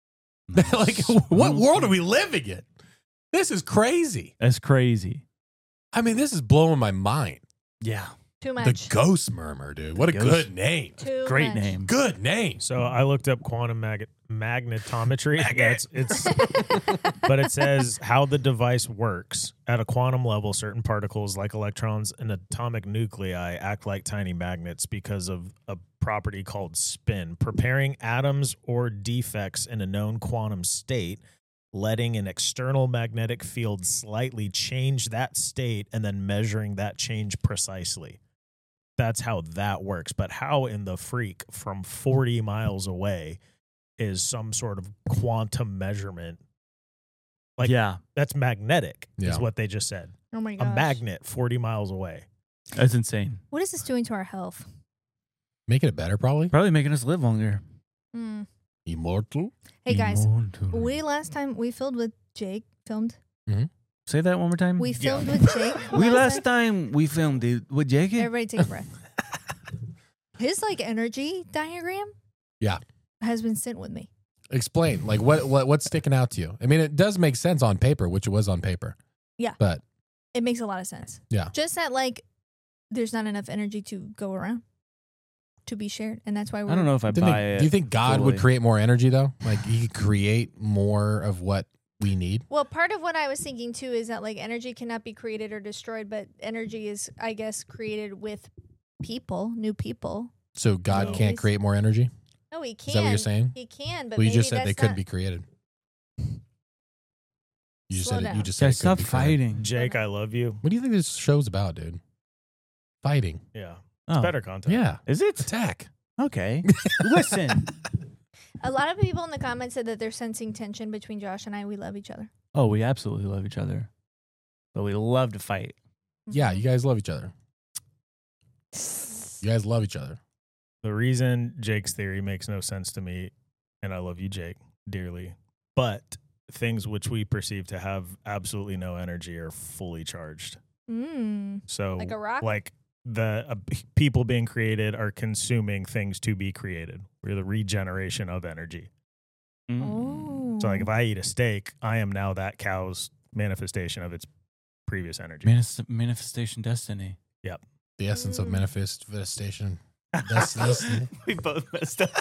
Like, what world are we living in? This is crazy. That's crazy. I mean, this is blowing my mind. Yeah. Too The much. Ghost Murmur, dude. What a Ghost- good name. Too Great much. name. Good name. So I looked up quantum mag- magnetometry. That's it's, but it says how the device works at a quantum level. Certain particles, like electrons and atomic nuclei, act like tiny magnets because of a property called spin, preparing atoms or defects in a known quantum state, letting an external magnetic field slightly change that state, and then measuring that change precisely. That's how that works. But how in the freak from forty miles away is some sort of quantum measurement? Like, yeah, that's magnetic, Yeah. is what they just said. Oh my A gosh. magnet forty miles away. that's insane. What is this doing to our health? Making it better, probably. Probably making us live longer. Mm. Immortal. Hey guys, Immortal. we last time we filmed with Jake. Filmed. Say that one more time. We filmed with Jake. We last time we filmed it with Jake. Everybody take a breath. His like energy diagram. Yeah. Has been sent with me. Explain, like what what what's sticking out to you? I mean, it does make sense on paper, which it was on paper. Yeah. But It makes a lot of sense. Yeah. Just that, like, there's not enough energy to go around to be shared. And that's why we're. I don't know if I Didn't buy they- it. do you think God would fully. create more energy though? Like he could create more of what we need? Well, part of what I was thinking too is that, like, energy cannot be created or destroyed, but energy is, I guess, created with people, new people. So God Yeah. can't create more energy? No, he can. Is that what you're saying? He can, but Well, you maybe just said that's they couldn't not- be created. You just Slow said it. You down. just said Guys, it couldn't stop be created. fighting. Jake, I love you. What do you think this show's about, dude? Fighting. Yeah. Oh, Better content. Yeah. is it? Attack. Okay. Listen. A lot of people in the comments said that they're sensing tension between Josh and I. We love each other. Oh, we absolutely love each other, but we love to fight. Yeah, Mm-hmm. you guys love each other. You guys love each other. The reason Jake's theory makes no sense to me, and I love you, Jake, dearly, but things which we perceive to have absolutely no energy are fully charged. Mm. So, Like a rock? like the uh, p- people being created are consuming things to be created. We're the regeneration of energy. Oh. So, like, if I eat a steak, I am now that cow's manifestation of its previous energy. Manifest- manifestation destiny. The essence of Mm. manifestation. That's, that's We both messed up.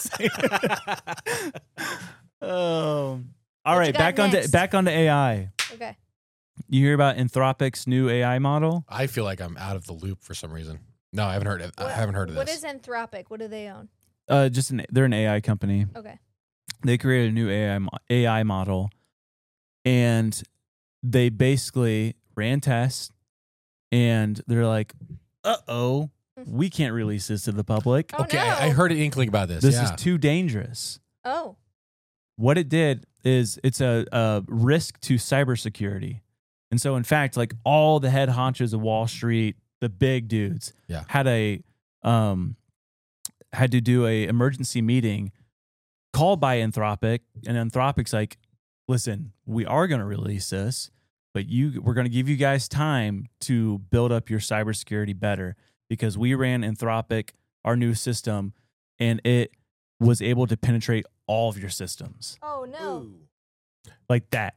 um, all What right, you got back onto next? back onto A I. Okay. You hear about Anthropic's new A I model? I feel like I'm out of the loop for some reason. No, I haven't heard of I What- haven't heard of What this. is Anthropic? What do they own? Uh, just an they're an A I company. Okay. They created a new A I mo- A I model, and they basically ran tests, and they're like, "Uh oh, we can't release this to the public. Oh, okay, no. I, I heard an inkling about this. This yeah. is too dangerous." Oh. What it did is it's a, a risk to cybersecurity. And so, in fact, like all the head honchos of Wall Street, the big dudes, Yeah. had a um, had to do a emergency meeting called by Anthropic, and Anthropic's like, "Listen, we are going to release this, but you we're going to give you guys time to build up your cybersecurity better because we ran Anthropic, our new system, and it was able to penetrate all of your systems Oh no. like that."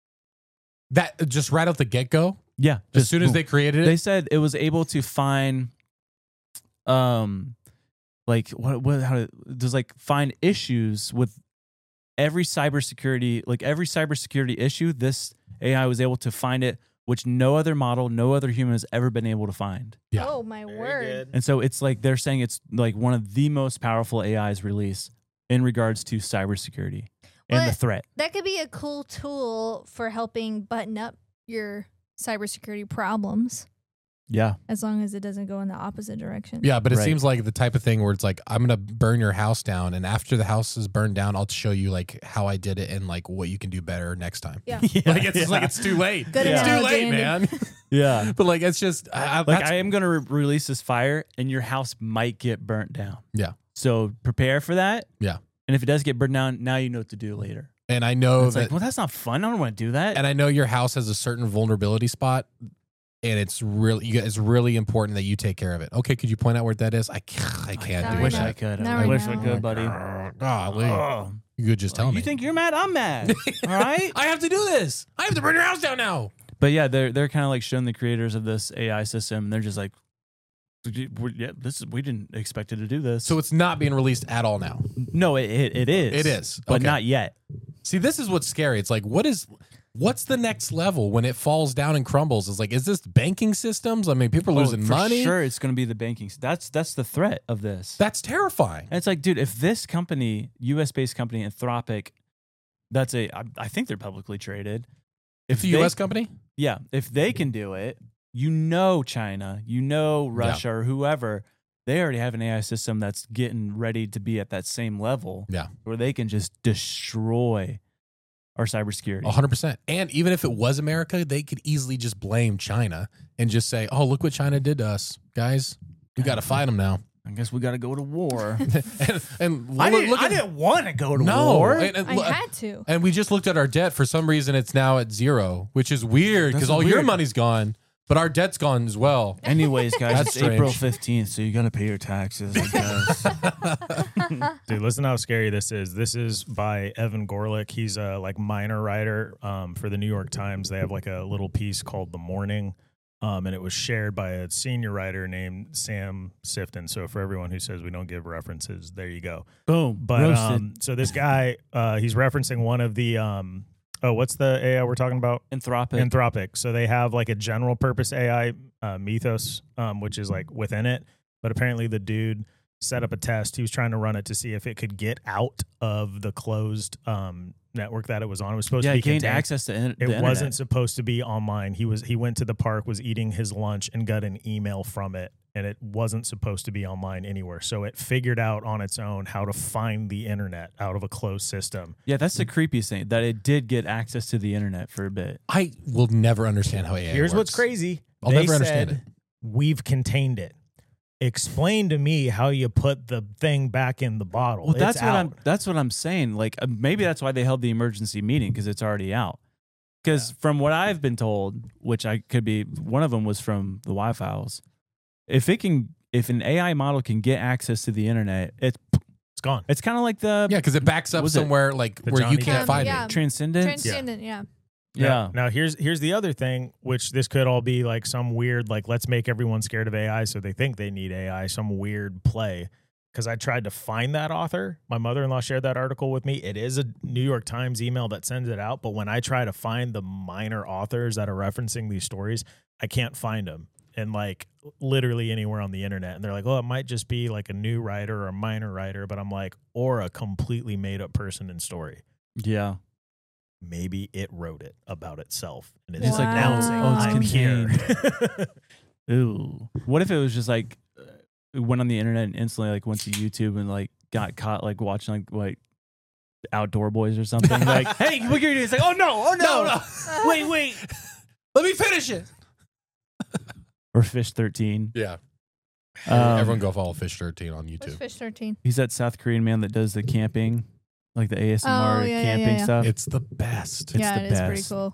That just right out the get go. Yeah, As just soon as boom. they created it, they said it was able to find, um, like what what how to, does like find issues with every cybersecurity like every cybersecurity issue. This A I was able to find it, which no other model, no other human has ever been able to find. Yeah. Oh my word. And so it's like they're saying it's like one of the most powerful A Is released in regards to cybersecurity and Well, the threat. That could be a cool tool for helping button up your cybersecurity problems, Yeah. as long as it doesn't go in the opposite direction. yeah, but it Right. seems like the type of thing where it's like I'm gonna burn your house down, and after the house is burned down, I'll show you like how I did it and like what you can do better next time. Yeah. Like it's like it's too late. Good it's too analogy, late, Andy. man. Yeah. But like it's just I, I, Like that's- I am going to re- release this fire and your house might get burnt down. Yeah. So prepare for that. Yeah. And if it does get burned down, now you know what to do later. and I know It's that like, well, that's not fun. I don't want to do that. and I know your house has a certain vulnerability spot, and it's really you- it's really important that you take care of it. Okay, could you point out where that is? I can't, I can't Not do I right wish it. now. I could. Not I right wish now. I could, buddy. Golly. Oh. You could just tell you me. think you're mad? I'm mad. All right. I have to do this? I have to burn your house down now. But yeah, they're they're kind of like showing the creators of this A I system. And they're just like, we- yeah, this is we didn't expect it to do this. So it's not being released at all now. no, it it, it is. It is. but Okay. not yet. See, this is what's scary. It's like, what is, what's the next level when it falls down and crumbles? It's like, is this banking systems? I mean, people are Oh, losing for money. Sure, it's going to be the banking. That's that's the threat of this. That's terrifying. And it's like, dude, if this company, U S based company, Anthropic, that's a, I, I think they're publicly traded. If the they- U S company, yeah, if they can do it, you know, China, you know, Russia or whoever, they already have an A I system that's getting ready to be at that same level yeah, where they can just destroy our cybersecurity. a hundred percent. And even if it was America, they could easily just blame China and just say, "Oh, look what China did to us, guys. We got to fight them now." I guess we got to go to war. and and I look, didn't, look I at, didn't want to go to no, war. and, and I look- had to. and we just looked at our debt. For some reason, it's now at zero, which is weird because That's all your weird. money's gone, but our debt's gone as well. Anyways, guys, That's it's strange. April fifteenth, so you got to pay your taxes, I guess. Dude, listen how scary this is. This is by Evan Gorlick. He's a like minor writer um, for the New York Times. They have like a little piece called The Morning, um, and it was shared by a senior writer named Sam Sifton. So for everyone who says we don't give references, there you go. Boom. But Roasted. um, so this guy, uh, he's referencing one of the um, oh, what's the A I we're talking about? Anthropic. Anthropic. So they have like a general purpose A I, uh, Mythos, um, which is like within it. But apparently the dude set up a test. He was trying to run it to see if it could get out of the closed um, network that it was on. It was supposed yeah, to be it gained contained. access to in- the It internet. wasn't supposed to be online. He was he went to the park, was eating his lunch, and got an email from it, and it wasn't supposed to be online anywhere. So it figured out on its own how to find the internet out of a closed system. Yeah, that's the creepiest thing, that it did get access to the internet for a bit. I will never understand how A I Here's works. what's crazy. I'll They never understand said, it. We've contained it. Explain to me how you put the thing back in the bottle. Well, It's that's what out. I'm. That's what I'm saying. Like uh, maybe that's why they held the emergency meeting, because it's already out. Because from what I've been told, which I could be, one of them was from the Y Files. If it can, if an A I model can get access to the internet, it's It's gone. it's kind of like the Yeah, because it backs up Was it somewhere like the where Johnny you can't Depp? find Yeah. it. Transcendence. Transcendent, yeah. Yeah. Now, now here's here's the other thing, which this could all be like some weird, like let's make everyone scared of A I so they think they need A I, some weird play. Because I tried to find that author. My mother-in-law shared that article with me. It is a New York Times email that sends it out. But when I try to find the minor authors that are referencing these stories, I can't find them. And like literally anywhere on the internet. And they're like, oh, it might just be like a new writer or a minor writer. But I'm like, or a completely made up person and story. Yeah. Maybe it wrote it about itself and it's It's like like, announcing oh, it's I'm here. Ooh. What if it was just like uh, it went on the internet and instantly like went to YouTube and like got caught like watching like like Outdoor Boys or something? Like, hey, look at you. It's like, oh no, oh no, No, no. wait, wait. Let me finish it. Or Fish thirteen. Yeah. Um, Everyone go follow Fish thirteen on What's YouTube. Fish thirteen? He's that South Korean man that does the camping, like the A S M R Oh, yeah, yeah, camping yeah, yeah. stuff. It's the best. It's yeah, the it is pretty best. cool.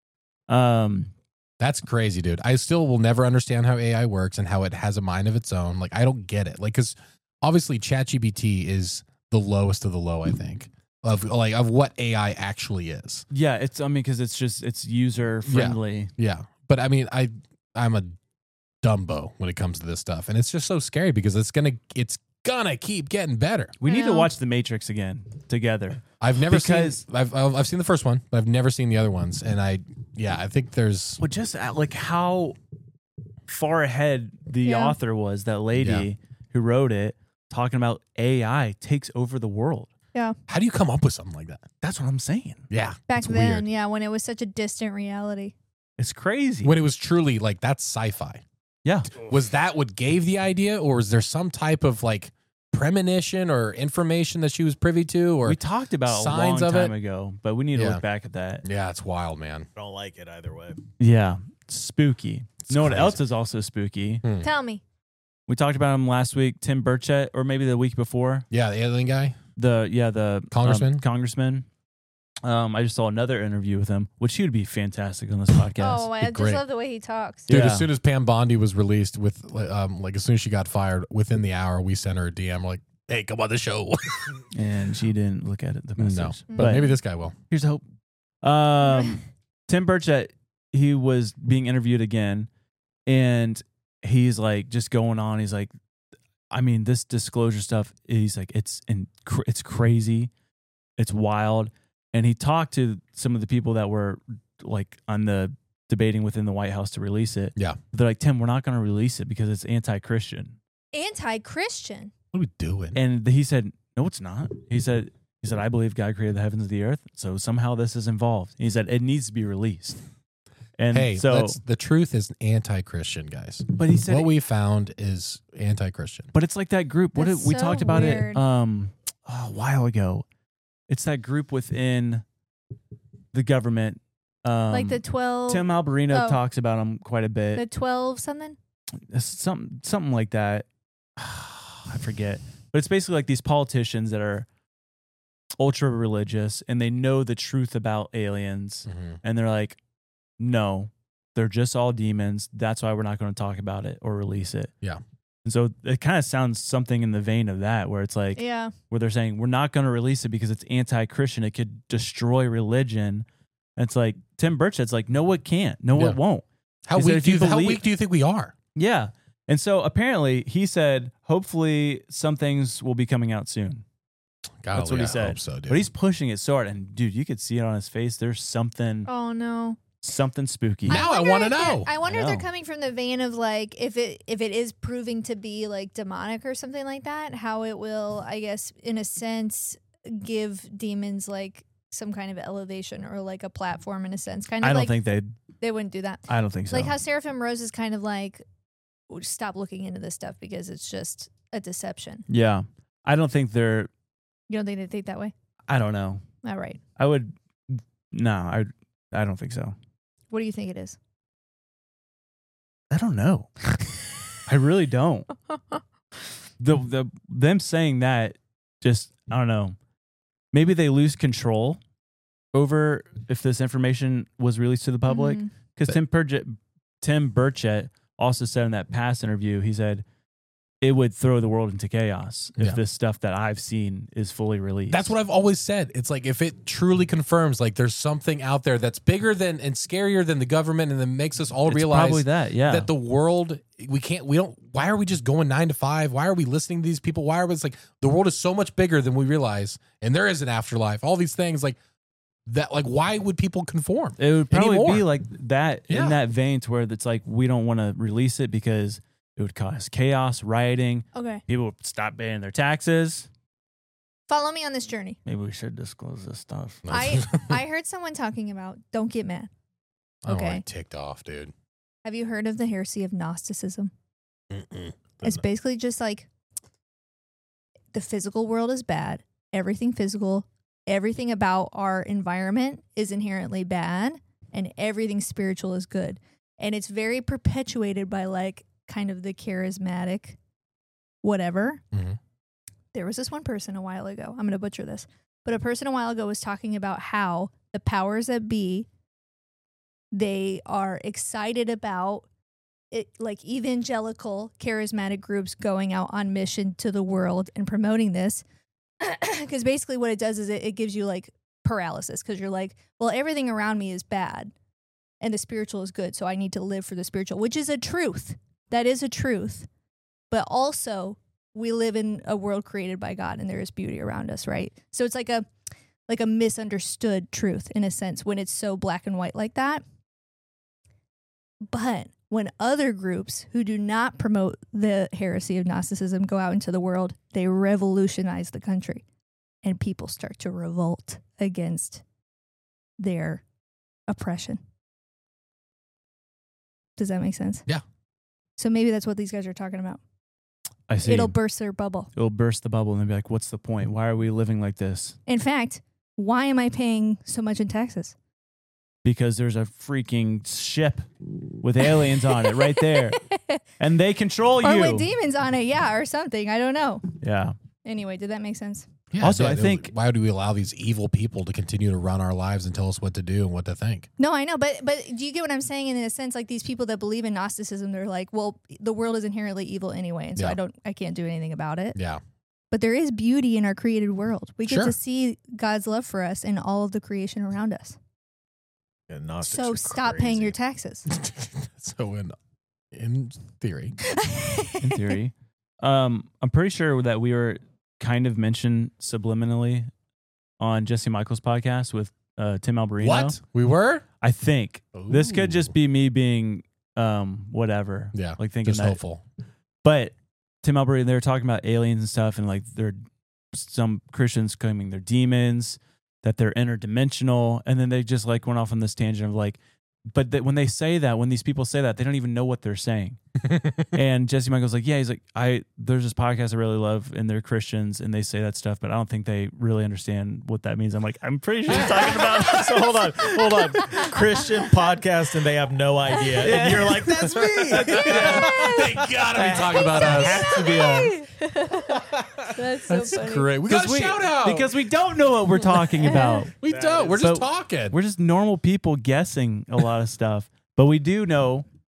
Um, That's crazy, dude. I still will never understand how A I works and how it has a mind of its own. Like, I don't get it. Like, because obviously ChatGPT is the lowest of the low, I think, of like of what A I actually is. yeah, it's I mean because it's just it's user friendly. Yeah. But I mean, I I'm a Dumbo when it comes to this stuff, and it's just so scary because it's gonna it's gonna keep getting better. We I need to know. watch The Matrix again together. I've never Because- seen I've I've I've seen the first one, but I've never seen the other ones, and I yeah I think there's Well, just at, like how far ahead the Yeah. author was, that lady Yeah. who wrote it, talking about A I takes over the world. Yeah. how do you come up with something like that? That's what I'm saying. Yeah, Back it's then, weird. yeah, when it was such a distant reality. It's crazy. When it was truly like that's sci-fi. yeah. Was that what gave the idea, or was there some type of like premonition or information that she was privy to, or We talked about it a long signs of time it? ago, but we need to Yeah. look back at that. Yeah, it's wild, man. I don't like it either way. Yeah. Spooky. It's you know what crazy. else is also spooky? Hmm. Tell me. We talked about him last week, Tim Burchett, or maybe the week before. Yeah, the alien guy. The yeah, the Congressman? um, congressman. Um, I just saw another interview with him, which he would be fantastic on this podcast. Oh, I Be just great. love the way he talks. Dude, Yeah. as soon as Pam Bondi was released, with um, like as soon as she got fired, within the hour, we sent her a D M like, "Hey, come on the show." And she didn't look at it. The no, message, but, maybe this guy will. here's hope. Um, Tim Burchett, he was being interviewed again, and he's like just going on. He's like, I mean, this disclosure stuff. He's like, it's in, it's crazy, it's wild. And he talked to some of the people that were like on the debating within the White House to release it. Yeah. They're like, Tim, we're not going to release it because it's anti-Christian. Anti-Christian. What are we doing? And he said, no, it's not. He said, he said, I believe God created the heavens and the earth. So somehow this is involved. He said, it needs to be released. And hey, so, that's, the truth is anti-Christian, guys. but he said, What we found is anti-Christian. but it's like that group. What That's did, we so talked about weird. it um a while ago. It's that group within the government. Um, like the twelve. Tim Alberino oh. talks about them quite a bit. The twelve something. It's something something like that. I forget. But it's basically like these politicians that are ultra religious and they know the truth about aliens Mhm. and they're like, no, they're just all demons. That's why we're not going to talk about it or release it. Yeah. And so it kind of sounds something in the vein of that, where it's like, Yeah. where they're saying we're not going to release it because it's anti-Christian. It could destroy religion. And it's like Tim Burchett's like, no, it can't. No, Yeah. it won't. How He said weak if do you, you how believe- weak do you think we are? Yeah. And so apparently he said, hopefully some things will be coming out soon. God, That's what he I said. hope so, dude. But he's pushing it so hard. And dude, you could see it on his face. There's something, Oh no. something spooky. Now I wonder wanna if they're- know. I wonder I if they're know. coming from the vein of like if it if it is proving to be like demonic or something like that, how it will, I guess, in a sense, give demons like some kind of elevation or like a platform in a sense. Kind of I don't like think they, they wouldn't do that. I don't think so. Like how Seraphim Rose is kind of like, stop looking into this stuff because it's just a deception. yeah. I don't think they're, You don't think they think that way? I don't know. All right. I would, no, I, I don't think so. What do you think it is? I don't know. I really don't. The the them saying that just I don't know. Maybe they lose control over if this information was released to the public. Mhm. Because Tim Burchett, Tim Burchett also said in that past interview, he said it would throw the world into chaos if Yeah. this stuff that I've seen is fully released. That's what I've always said. It's like if it truly confirms like there's something out there that's bigger than and scarier than the government and then makes us all It's realize probably that, yeah. that the world we can't we don't why are we just going nine to five? Why are we listening to these people? Why are we it's like the world is so much bigger than we realize and there is an afterlife. All these things like that like why would people conform? It would probably anymore? be like that Yeah. in that vein to where it's like we don't want to release it because it would cause chaos, rioting. Okay. People would stop paying their taxes. Follow me on this journey. Maybe we should disclose this stuff. I I heard someone talking about don't get mad. I'm Okay. already ticked off, dude. Have you heard of the heresy of Gnosticism? Mm-mm. It's basically just like the physical world is bad. Everything physical, everything about our environment is inherently bad, and everything spiritual is good. And it's very perpetuated by like kind of the charismatic whatever. Mhm. There was this one person a while ago. I'm going to butcher this. But a person a while ago was talking about how the powers that be, they are excited about it, like evangelical charismatic groups going out on mission to the world and promoting this. Because basically what it does is it, it gives you like paralysis because you're like, well, everything around me is bad and the spiritual is good. So I need to live for the spiritual, which is a truth. That is a truth. But also we live in a world created by God and there is beauty around us, right? So it's like a like a misunderstood truth in a sense when it's so black and white like that. But when other groups who do not promote the heresy of Gnosticism go out into the world, they revolutionize the country and people start to revolt against their oppression. Does that make sense? Yeah. So maybe that's what these guys are talking about. I see. It'll burst their bubble. It'll burst the bubble and they'll be like, what's the point? Why are we living like this? In fact, why am I paying so much in taxes? Because there's a freaking ship with aliens on it right there. And they control Or you. with demons on it, yeah, or something. I don't know. Yeah. Anyway, did that make sense? Yeah, Also, yeah, I they- think- why do we allow these evil people to continue to run our lives and tell us what to do and what to think? No, I know, but but do you get what I'm saying? In a sense, like these people that believe in Gnosticism, they're like, well, the world is inherently evil anyway, and so Yeah. I don't, I can't do anything about it. Yeah. But there is beauty in our created world. We get Sure. to see God's love for us in all of the creation around us. Yeah, Gnostics So are stop paying crazy. your taxes. So in in theory, In theory. um, I'm pretty sure that we were kind of mentioned subliminally on Jesse Michael's podcast with uh, Tim Alberino. what we were? I think this could Ooh. just be me being um, whatever. Yeah, Like thinking just that. hopeful. But Tim Alberino, they were talking about aliens and stuff, and like they're some Christians claiming they're demons, that they're interdimensional, and then they just like went off on this tangent of like, but that when they say that, when these people say that, they don't even know what they're saying. And Jesse Michael's like, yeah, he's like, I there's this podcast I really love, and they're Christians, and they say that stuff, but I don't think they really understand what that means. I'm like, I'm pretty sure he's talking about. So hold on, hold on. Christian podcast and they have no idea. And you're like, that's me. They gotta be talking about us. Has to be us. That's so That's funny. great. We got a we, shout out because we don't know what we're talking about. we don't. We're So- just talking. We're just normal people guessing a lot of stuff, but we do know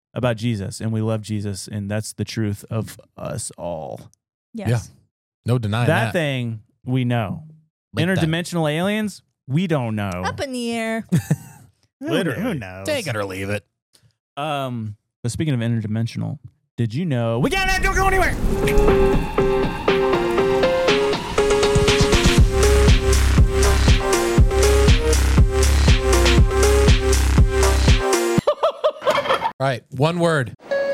about Jesus, and we love Jesus, and that's the truth of us all. Yes. Yeah. No denying that, that. thing we know. Like that. Interdimensional aliens, we don't know. Up in the air. Literally. Who knows? Take it or leave it. Um, but speaking of interdimensional, did you know we gotta don't go anywhere? All right, one word.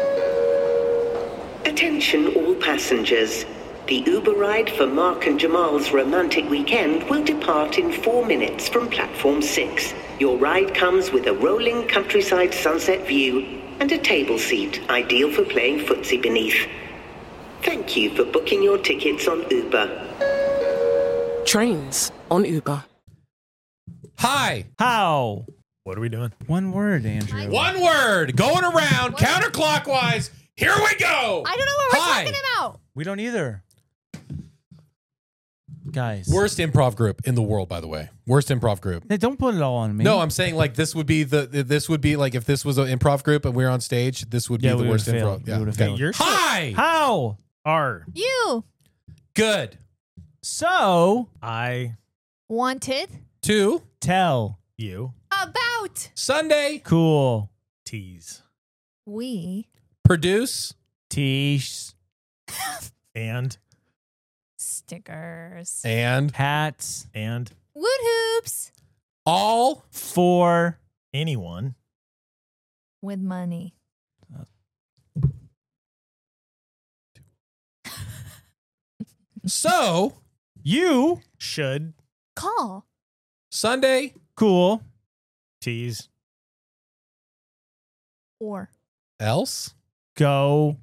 Attention all passengers. The Uber ride for Mark and Jamal's romantic weekend will depart in four minutes from platform six. Your ride comes with a rolling countryside sunset view and a table seat ideal for playing footsie beneath. Thank you for booking your tickets on Uber. Trains on Uber. Hi. How? What are we doing? One word, Andrew. One word. Going around counterclockwise. Here we go. I don't know what we're Hi. talking about. We don't either. Guys. Worst improv group in the world, by the way. Worst improv group. Hey, don't put it all on me. No, I'm saying like this would be the this would be like if this was an improv group and we were on stage, this would Yeah, be we the worst would've improv. failed. We Yeah. would've Okay. failed. You're so- Hi. How? R. You Good. So I. wanted Two. tell. You. about Sunday. Cool. Tease. we Produce. Tees. And. stickers. And Hats. And. Wood hoops all For. Anyone. with money. so You. Should. Call. Sunday. Cool. Tease. Or Else. Go.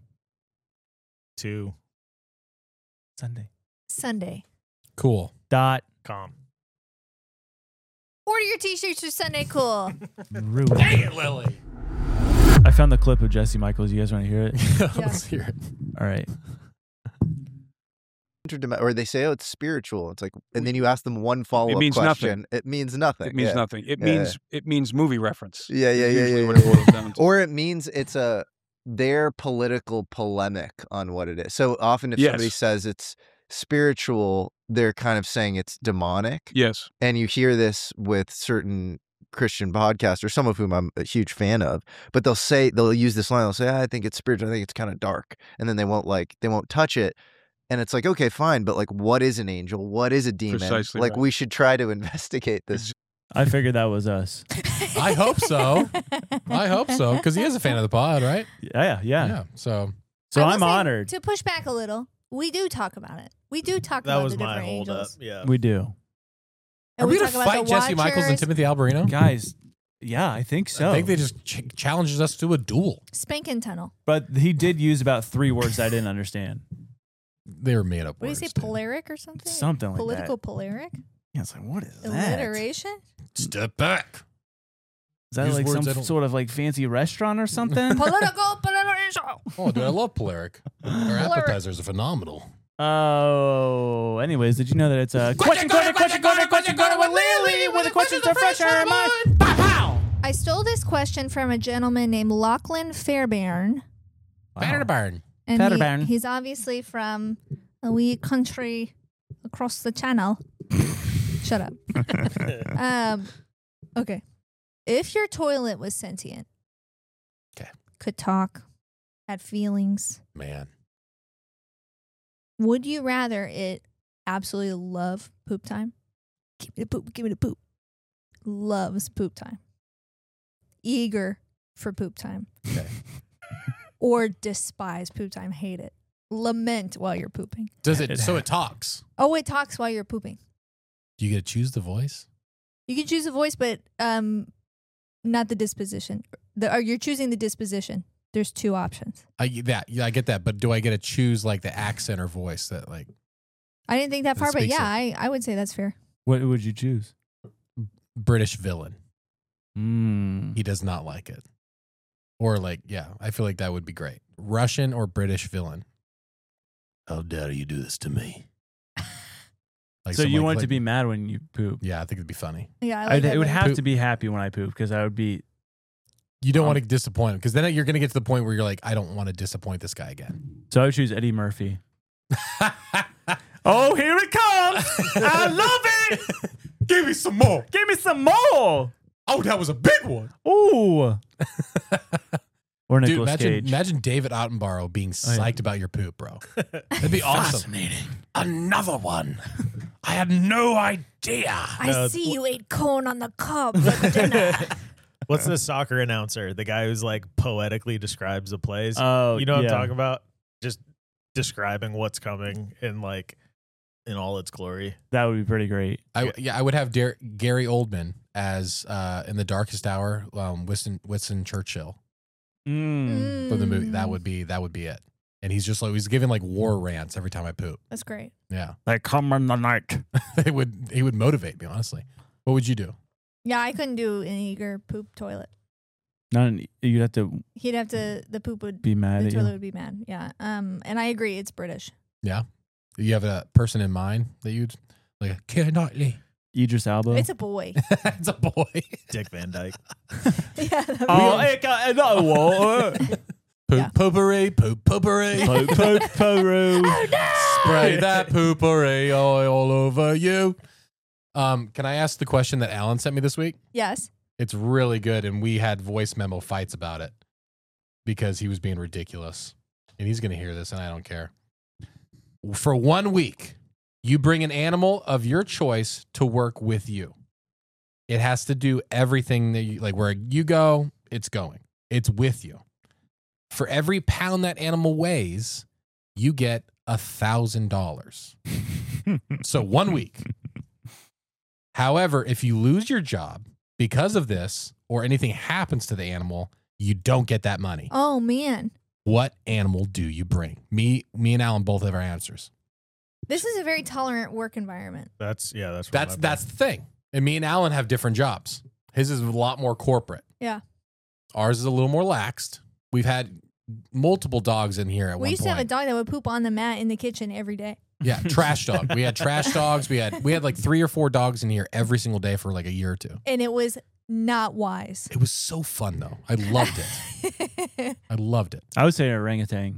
To. Sunday. Sunday. Cool. Dot. Com. Order your t-shirts for Sunday Cool. Rude. Dang it, Lily. I found the clip of Jesse Michaels. You guys want to hear it? Let's hear it. All right. Interdim- or they say, oh, it's spiritual. It's like, and then you ask them one follow-up means question. nothing. It means nothing. It means yeah. nothing. It Yeah. means it means movie reference. Yeah, yeah, is yeah, usually yeah, what yeah, it boils down to. Or it means it's a their political polemic on what it is. So often, if somebody Yes. says it's spiritual, they're kind of saying it's demonic. Yes. And you hear this with certain Christian podcasters, some of whom I'm a huge fan of, but they'll say, they'll use this line, they'll say, I think it's spiritual, I think it's kind of dark. And then they won't like, they won't touch it. And it's like, okay, fine, but like, what is an angel? What is a demon? Precisely like, right. we should try to investigate this. I figured that was us. I hope so. I hope so because he is a fan of the pod, right? Yeah, yeah. Yeah. So So I will I'm say, honored. to push back a little. We do talk about it. We do talk That about was the my different hold up. angels. Yeah. We do. And are we talk gonna about fight the Jesse Michaels and Watchers, Timothy Alberino? Guys, yeah, I think so. I think they just ch- challenges us to a duel. Spankin' Tunnel. But he did use about three words I didn't understand. They were made up What do you words. say, polaric or something? Something like Political that. polaric? Yeah, it's like, what is that? Alliteration? Step back. Is that Use like words some I don't- sort of like fancy restaurant or something? Political polarication. Oh, dude, I love Polaric. Our appetizers are phenomenal. Oh, anyways, did you know that it's a question corner, question corner, question corner with Lily, where the questions are fresh on her mind? Pow! I stole this question from a gentleman named Lachlan Fairbairn. Fairbairn. And Fairbairn. he, he's obviously from a wee country across the channel. Shut up. um, okay. If your toilet was sentient, okay, could talk, had feelings, man, would you rather it absolutely love poop time? Give me the poop, give me the poop. Loves poop time. Eager for poop time. Okay. Or despise poop time, hate it. Lament while you're pooping. Does it? So it talks. Oh, it talks while you're pooping. Do you get to choose the voice? You can choose a voice, but um, not the disposition. The, or you're choosing the disposition. There's two options. I get that. Yeah, I get that. But do I get to choose like the accent or voice that like? I didn't think that That far, but speaks yeah, it. I, I would say that's fair. What would you choose? British villain. Mm. He does not like it. Or like, yeah, I feel like that would be great. Russian or British villain. How dare you do this to me? Like So some, you like- want it to like- be mad when you poop? Yeah, I think it'd be funny. Yeah, I like I'd, that it would better. have Poop. to be happy when I poop because I would be You don't Um, want to disappoint him because then you're going to get to the point where you're like, I don't want to disappoint this guy again. So I would choose Eddie Murphy. Oh, here it comes! I love it! Give me some more. Give me some more! Oh, that was a big one. Ooh. Or Dude, Nicolas imagine, Cage. imagine David Attenborough being psyched Oh, yeah. about your poop, bro. That'd be awesome. Fascinating. Another one. I had no idea. I No, see you ate corn on the cob for dinner. What's the soccer announcer? The guy who's like poetically describes the plays. Oh, you know what yeah. I'm talking about? Just describing what's coming in like in all its glory. That would be pretty great. I, yeah, I would have Dar- Gary Oldman as uh, in the Darkest Hour, um, Winston, Winston Churchill Mm. for the movie. That would be that would be it. And he's just like he's giving like war rants every time I poop. That's great. Yeah, They come in the night. it would he would motivate me honestly. What would you do? Yeah, I couldn't do an eager poop toilet. Not an, you'd have to He'd have to. The poop would. be mad The at toilet you. would be mad. Yeah. Um. And I agree. It's British. Yeah, you have a person in mind that you'd like Keira Knightley. Idris Elba. It's a boy. It's a boy. Dick Van Dyke. Yeah. that oh, would- I got another one. Poop Yeah. potpourri, poop potpourri. Poop, poop, Peru. Spray that poopery all, all over you. Um, can I ask the question that Alan sent me this week? yes. It's really good, and we had voice memo fights about it because he was being ridiculous. And he's going to hear this, and I don't care. For one week, you bring an animal of your choice to work with you. It has to do everything that you like. Where you go, it's going. It's with you. For every pound that animal weighs, you get a thousand dollars. So one week. However, if you lose your job because of this or anything happens to the animal, you don't get that money. Oh man, What animal do you bring? Me, me and Alan both have our answers. this is a very tolerant work environment. That's yeah. That's what That's my- that's the thing. And me and Alan have different jobs. His is a lot more corporate. Yeah. Ours is a little more laxed. We've had multiple dogs in here at We one used point. to have a dog that would poop on the mat in the kitchen every day. Yeah, trash dog. We had trash dogs. We had we had like three or four dogs in here every single day for like a year or two. And it was not wise. It was so fun though. I loved it. I loved it. I would say an orangutan.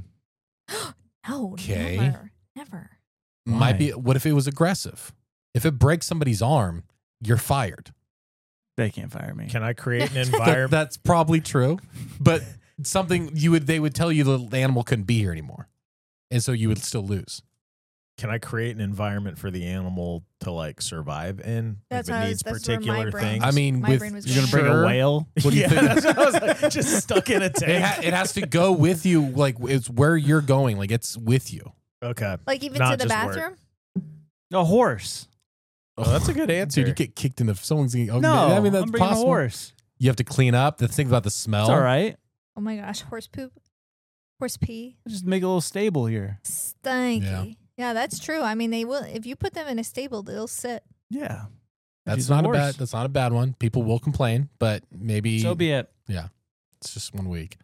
No, Okay. never. Never. Might Why? be. What if it was aggressive? If it breaks somebody's arm, you're fired. They can't fire me. Can I create an That- environment? that's probably true, but something you would they would tell you the animal couldn't be here anymore, and so you would still lose. Can I create an environment for the animal to like survive in? That's if what it I was- needs that's where my particular brain- things. I mean, My with brain was You're gonna going. bring Sure. a whale? What do you yeah, think? that's what I was like, just stuck in a It, tank. ha- it has to go with you. Like it's where you're going. Like it's with you. Okay. Like even Not to the just work. bathroom? A horse. Oh, that's a good answer. Dude, you get kicked in the someone's. Oh, No, I mean that's I'm bringing possible. a horse. You have to clean up. The thing about the smell. It's all right. Oh my gosh, horse poop. Horse pee. Just make a little stable here. Stanky. Yeah. Yeah. that's true. I mean, they will. If you put them in a stable, they'll sit. Yeah. That's She's not a horse. bad. That's not a bad one. People will complain, but maybe So be it. yeah, it's just one week.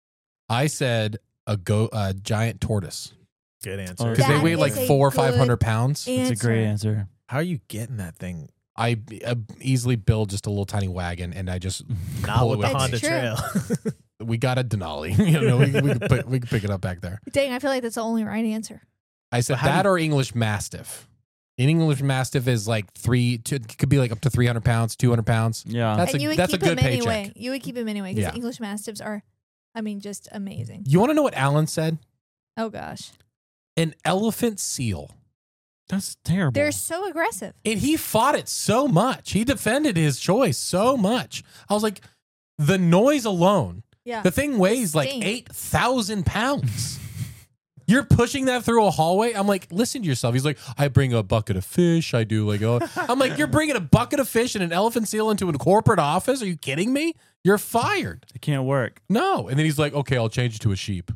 I said a go a giant tortoise Good answer. Or- because they That weigh like is a four or five good hundred pounds. It's a great answer. How are you getting that thing? I uh, easily build just a little tiny wagon, and I just Not pull with it the with Honda me. true. Trail. We got a Denali. you know, we, we, can pick, we can pick it up back there. Dang, I feel like that's the only right answer. I said how do that or English Mastiff. An English Mastiff is like three. To, could be like up to three hundred pounds, two hundred pounds. Yeah. That's and a you would that's a keep good them paycheck. anyway. You would keep them anyway because Yeah. English Mastiffs are, I mean, just amazing. You want to know what Alan said? Oh gosh. An elephant seal. That's terrible. They're so aggressive. And he fought it so much. He defended his choice so much. I was like, the noise alone. Yeah. The thing weighs like stink. eight thousand pounds. You're pushing that through a hallway. I'm like, listen to yourself. He's like, I bring a bucket of fish. I do like, oh. I'm like, you're bringing a bucket of fish and an elephant seal into a corporate office? Are you kidding me? You're fired. It can't work. No. And then he's like, okay, I'll change it to a sheep.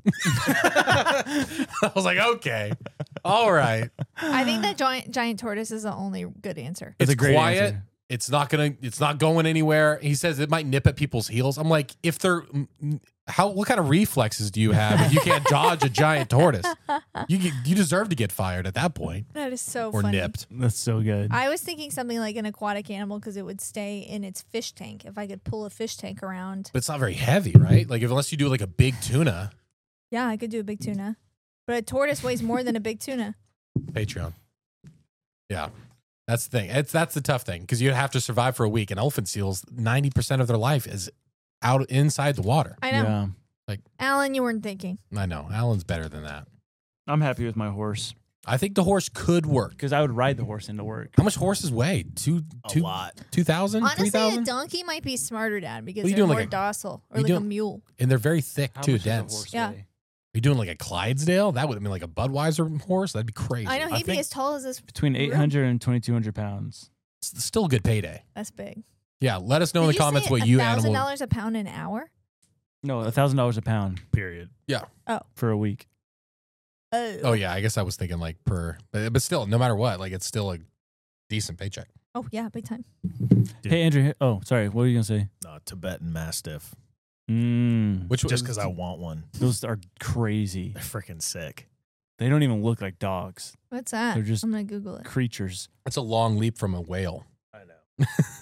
I was like, okay. All right. I think that giant giant tortoise is the only good answer. It's a great quiet. answer. It's not gonna. It's not going anywhere. He says it might nip at people's heels. I'm like, if they're how? What kind of reflexes do you have if you can't dodge a giant tortoise? You get, you deserve to get fired at that point. That is so or funny. nipped. That's so good. I was thinking something like an aquatic animal because it would stay in its fish tank. If I could pull a fish tank around. But it's not very heavy, right? Like if, unless you do like a big tuna. Yeah, I could do a big tuna. But a tortoise weighs more than a big tuna. Patreon. Yeah. That's the thing. It's that's the tough thing because you'd have to survive for a week. And elephant seals, ninety percent of their life is out inside the water. I know. Yeah. Like Alan, you weren't thinking. I know. Alan's better than that. I'm happy with my horse I think the horse could work. because I would ride the horse into work. How much horses weigh? Two, A two, lot. two thousand, three Honestly, a thousand, donkey might be smarter, Dad, because What are you they're doing, more like a- docile. Or you like a doing- mule. and they're very thick How too, much does a dense. horse Yeah. weigh? Are you doing like a Clydesdale? That would have been like a Budweiser horse. That'd be crazy. I know he'd be think- as tall as this. Between room. eight hundred and twenty-two hundred pounds. It's still a good payday. That's big. Yeah, let us know in Did the comments say what you a thousand animal. dollars a pound an hour? No, a thousand dollars a pound Period. for a week. Oh. Oh yeah, I guess I was thinking like per, but, but still, no matter what, like it's still a decent paycheck. Oh yeah, big time. Dude. Hey Andrew. Oh, sorry. What were you gonna say? No, Tibetan Mastiff. Mm, Which Just was- because I want one. those are crazy. They're freaking sick. They don't even look like dogs. What's that? They're just I'm gonna Google it. Creatures. That's a long leap from a whale. I know.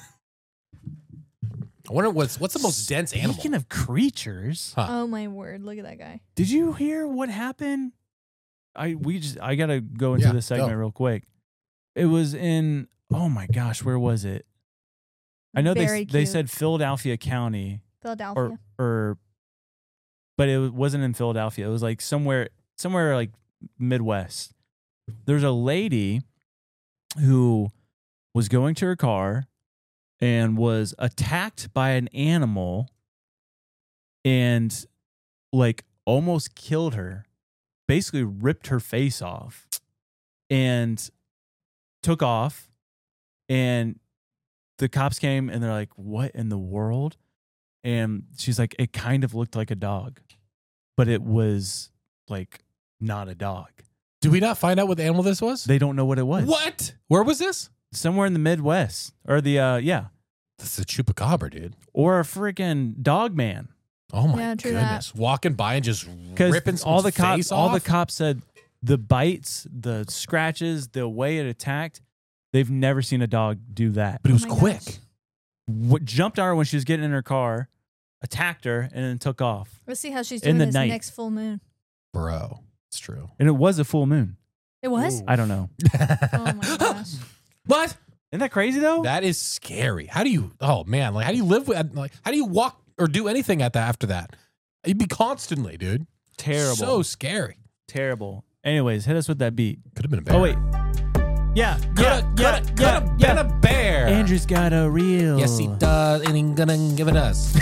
I wonder what's what's the most dense animal. Speaking of creatures, Huh. Oh my word! Look at that guy. did you hear what happened? I we just I gotta go into Yeah, this segment go. real quick. It was in oh my gosh, where was it? I know Very they they cute. said Philadelphia County Philadelphia. or or, but it wasn't in Philadelphia. It was like somewhere somewhere like Midwest. There's a lady who was going to her car and was attacked by an animal and like almost killed her, basically ripped her face off and took off. And the cops came and they're like, what in the world? And she's like, it kind of looked like a dog, but it was like not a dog. Did we not find out what the animal this was? They don't know what it was. What? Where was this? Somewhere in the Midwest or the, uh, yeah. That's a chupacabra, dude. Or a freaking dog man. Oh my Yeah, true goodness! Walking by and just Because ripping all the cops, face all off? the cops said the bites, the scratches, the way it attacked, they've never seen a dog do that. But it was Oh my quick. gosh. What jumped on her when she was getting in her car, attacked her, and then took off. Let's see how she's In doing the this night. next full moon. Bro, it's true. And it was a full moon. It was. I don't know. Oh my gosh. What? Isn't that crazy though? That is scary. How do you? Oh man, like how do you live with? Like how do you walk or do anything at that after that? You'd be constantly, dude. Terrible. So scary. Terrible. Anyways, hit us with that beat. Could have been a bear. Oh wait. Yeah. Coulda, yeah. coulda, yeah. coulda yeah. been yeah. a bear. Andrew's got a reel. Yes, he does, and he's gonna give it us.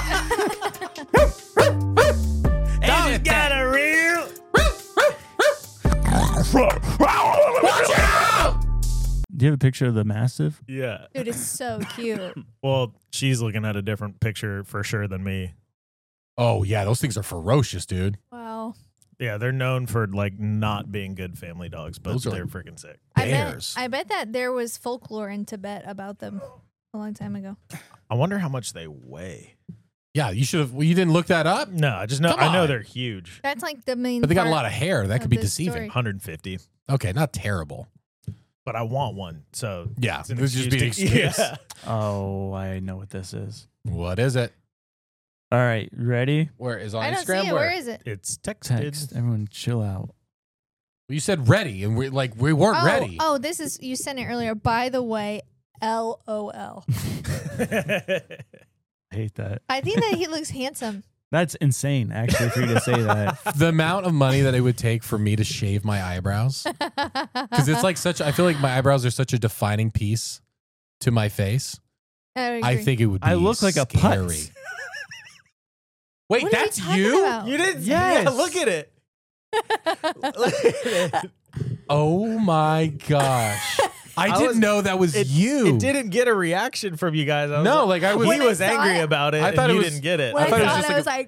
Andrew's got a reel. Watch out! Do you have a picture of the Mastiff? Yeah. Dude, it's so cute. Well, she's looking at a different picture for sure than me. Oh yeah, those things are ferocious, dude. Wow. Yeah, they're known for like not being good family dogs, but Those are they're like- freaking sick. I bet, Bears. I bet that there was folklore in Tibet about them a long time ago. I wonder how much they weigh. Yeah, you should have. Well, you didn't look that up. No, I just know. Come I know on. they're huge. That's like the main. But they got a part lot of hair. That of could be this deceiving. story. one hundred fifty. Okay, not terrible. But I want one, so Yeah, it's an this just be an excuse to- excuse. Yeah. Oh, I know what this is. What is it? All right, ready? Where is on I don't Instagram? see it. Where is it? It's texted. Text. Everyone chill out. Well, you said ready, and we like we weren't oh, ready. oh, this is you sent it earlier. By the way, L O L. I hate that. I think that he looks handsome. That's insane, actually, for you to say that. The amount of money that it would take for me to shave my eyebrows, because it's like such. I feel like my eyebrows are such a defining piece to my face. I, would I agree. think it would. Be I look like a scary. putz. Wait, What are you that's talking you? about? You didn't. Yes. Yeah, look at it. Look at it. Oh my gosh! I, I didn't was- know that was It, you. it didn't get a reaction from you guys. I was No, like I was. He When I was saw angry it- about it. I and thought it he was- didn't get it. When I, I thought it was saw just it, I like was like,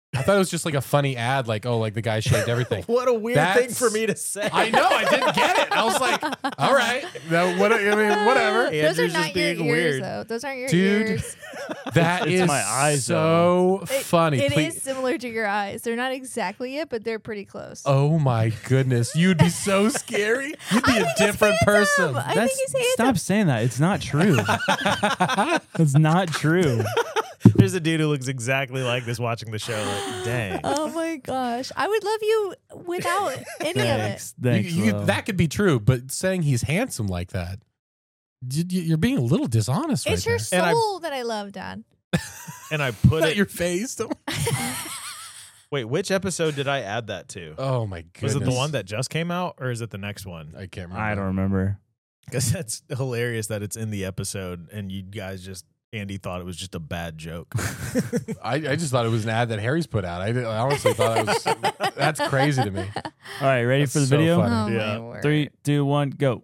I thought it was just like a funny ad, like, oh, like the guy shaved everything. What a weird That's- thing for me to say. I know, I didn't get it. I was like, all right. Now, what, I mean, whatever. Those are Andrew's not just your being ears, weird. though. Those aren't your Dude, ears. That It's is my eyes, so It- funny. It Please- is similar to your eyes. They're not exactly it, but they're pretty close. Oh my goodness. You'd be so scary. You'd be I a think he's different person. handsome. I That's, think he's handsome. stop saying that. It's not true. It's not true. There's a dude who looks exactly like this watching the show. Like, dang. Oh my gosh. I would love you without any Thanks. You- Thanks. you- Lo. that could be true, but saying he's handsome like that, you- you- you're being a little dishonest of it. It's right your there. And I- soul that I love, Dad. And I put Not it. your face. Don't- Wait, which episode did I add that to? Oh my goodness. Was it the one that just came out, or is it the next one? I can't remember. I don't remember. Because that's hilarious that it's in the episode, and you guys just Andy thought it was just a bad joke. I, I just thought it was an ad that Harry's put out. I, did- I honestly thought it was. That's crazy to me. All right, ready That's for the so video? funny. Oh Yeah. my word. Three, two, one, go.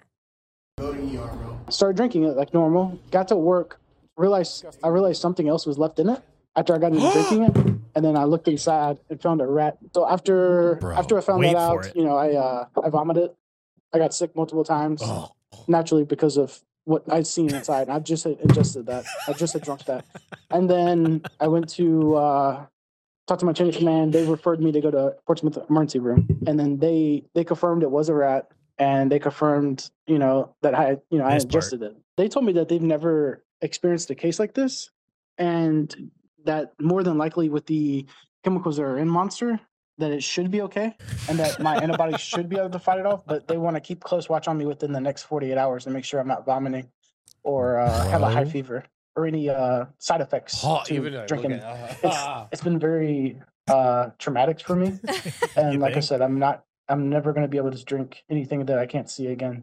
Started drinking it like normal. Got to work. Realized I realized something else was left in it after I got into drinking it, and then I looked inside and found a rat. So after Bro, after I found wait that for out, it. you know, I uh, I vomited. I got sick multiple times, Oh. naturally because of what I'd seen inside. I just had ingested that. I just had drunk that, and then I went to uh, talk to my chain of command. They referred me to go to Portsmouth emergency room, and then they they confirmed it was a rat. And they confirmed, you know, that I, you know, I This part. ingested it. They told me that they've never experienced a case like this, and that more than likely with the chemicals that are in Monster, that it should be okay, and that my antibodies should be able to fight it off. But they want to keep close watch on me within the next forty-eight hours to make sure I'm not vomiting or uh, have a high Bro. fever or any uh, side effects Oh, to even though- drinking. look at- It's, it's been very uh, traumatic for me, and You like I think? said, I'm not. I'm never going to be able to drink anything that I can't see again.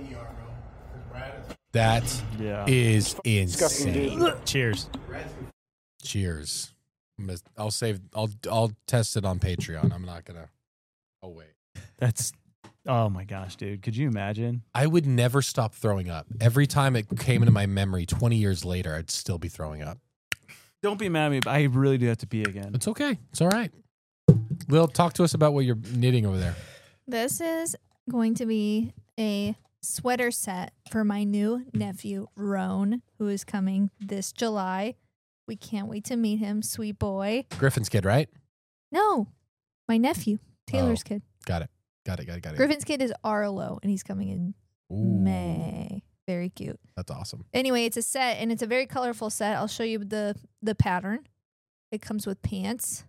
That Yeah. is Disgusting, dude. insane. Cheers. Cheers. I'm gonna- I'll save. I'll. I'll test it on Patreon. I'm not gonna. Oh wait. That's, oh my gosh, dude. Could you imagine? I would never stop throwing up. Every time it came into my memory, twenty years later, I'd still be throwing up. Don't be mad at me, but I really do have to pee again. It's okay. It's all right. Lil, talk to us about what you're knitting over there. This is going to be a sweater set for my new nephew, Roan, who is coming this July. We can't wait to meet him, sweet boy. Griffin's kid, right? No, my nephew, Taylor's Oh. kid. Got it. Got it. Got it. Got it. Griffin's kid is Arlo, and he's coming in Ooh, May. Very cute. That's awesome. Anyway, it's a set, and it's a very colorful set. I'll show you the the pattern. It comes with pants.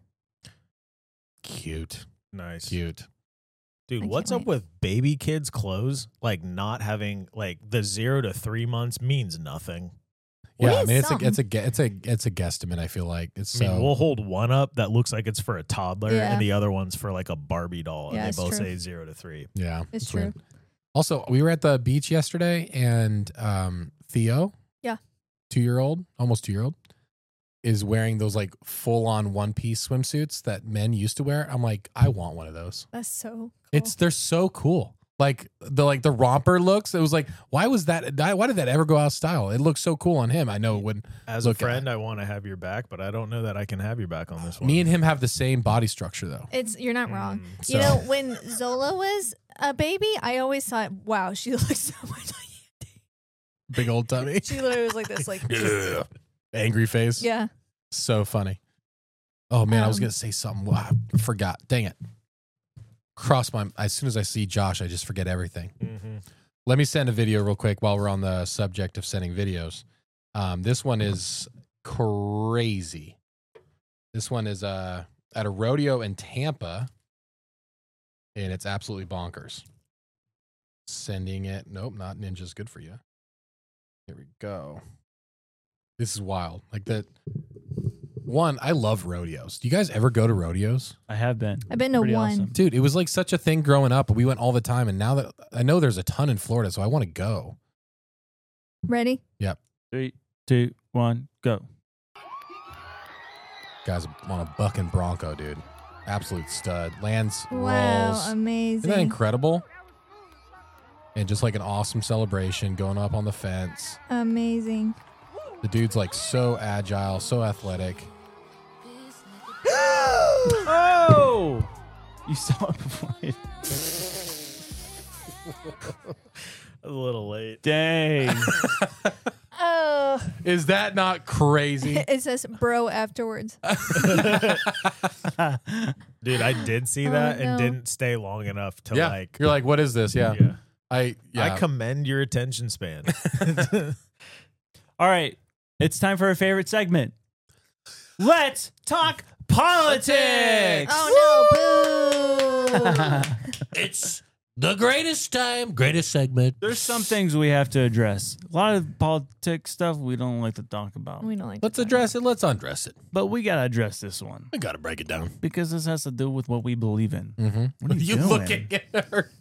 Cute. Nice. Cute. I Dude, can't what's up wait. with baby kids' clothes? Like not having like the zero to three months means nothing. Yeah, It I is mean it's a something. it's a gue- it's a it's a guesstimate. I feel like it's I mean, so. we'll hold one up that looks like it's for a toddler, Yeah. and the other one's for like a Barbie doll, Yeah, and it's they both true. say zero to three. Yeah, It's weird. true. Also, we were at the beach yesterday, and um, Theo, Yeah. two year old, almost two year old, is wearing those like full on one piece swimsuits that men used to wear. I'm like, I want one of those. That's so cool. It's they're so cool. Like the like the romper looks. It was like, why was that? Why did that ever go out of style? It looks so cool on him. I know it wouldn't. As look a friend, I want to have your back, but I don't know that I can have your back on this one. Me and him have the same body structure though. It's you're not wrong. Mm, You so- know, when Zola was a baby, I always thought, wow, she looks so much like Big old tummy. she literally was like this, like Ugh. Angry face. yeah. So funny. Oh man, I was Um, gonna say something. Wow, I forgot. Dang it. Cross my. As soon as I see Josh, I just forget everything. Mm-hmm. Let me send a video real quick while we're on the subject of sending videos. Um, this one is crazy. This one is uh, at a rodeo in Tampa, and it's absolutely bonkers. Sending it. Nope, not Ninja's good for you. Here we go. This is wild. Like that. One, I love rodeos. Do you guys ever go to rodeos? I have been. I've been to Pretty one. awesome. Dude, it was like such a thing growing up. We went all the time, and now that I know there's a ton in Florida, so I want to go. Ready? Yep. Three, two, one, go. Guys on a bucking bronco, dude. Absolute stud. Lands, Wow, rolls. amazing. Isn't that incredible? And just like an awesome celebration going up on the fence. Amazing. The dude's like so agile, so athletic. You saw it before. A little late. Dang. Oh. Is that not crazy? It says bro afterwards. Dude, I did see Oh, that no. and didn't stay long enough to Yeah. like. You're like, what is this? Yeah. Yeah. I yeah. I commend your attention span. All right. It's time for our favorite segment. Let's talk politics. Oh no, boo. It's the greatest time, greatest segment. There's some things we have to address. A lot of politics stuff we don't like to talk about. We don't like Let's address it. Let's undress it. But we got to address this one We got to break it down. because this has to do with what we believe in. Mm-hmm. What are you, doing? looking at her?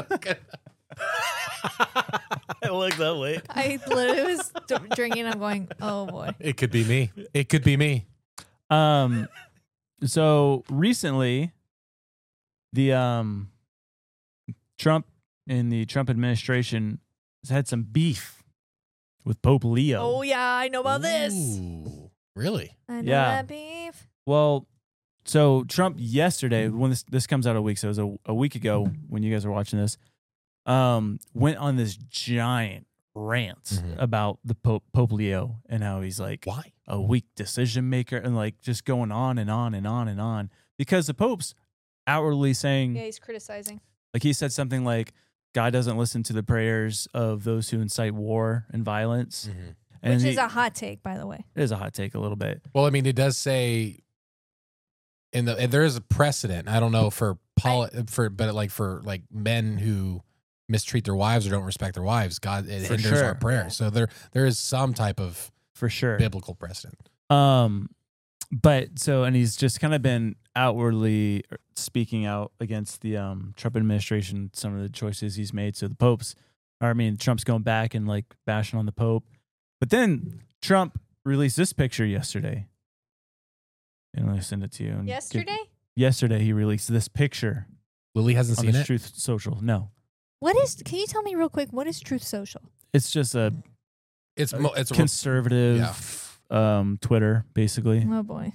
I looked that late. I literally was d- drinking. I'm going, oh boy. It could be me. It could be me. Um, so recently, the um, Trump and the Trump administration has had some beef with Pope Leo. Oh yeah, I know about this. Ooh, really? I know Yeah. that beef. Well, so Trump yesterday, when this this comes out a week, so it was a, a week ago when you guys were watching this, um, went on this giant rant Mhm. about the Pope Pope Leo and how he's like Why? a weak decision maker and like just going on and on and on and on because the Pope's outwardly saying Yeah, he's criticizing. like he said something like God doesn't listen to the prayers of those who incite war and violence. Mm-hmm. And Which he- is a hot take, by the way. it is a hot take a little bit. Well, I mean, it does say in the and there is a precedent. I don't know for poli- for but like for like men who mistreat their wives or don't respect their wives, God it For hinders sure. our prayers. So there there is some type of For sure. biblical precedent. Um, but so, and he's just kind of been outwardly speaking out against the um, Trump administration, some of the choices he's made. So the Pope's, or I mean, Trump's going back and like bashing on the Pope. But then Trump released this picture yesterday. And let me send it to you. and get- Yesterday? yesterday, he released this picture Lily hasn't on seen his it. Truth Social. No, What is, can you tell me real quick, what is Truth Social? it's just a It's mo- it's a, conservative um, Twitter, basically. Oh boy.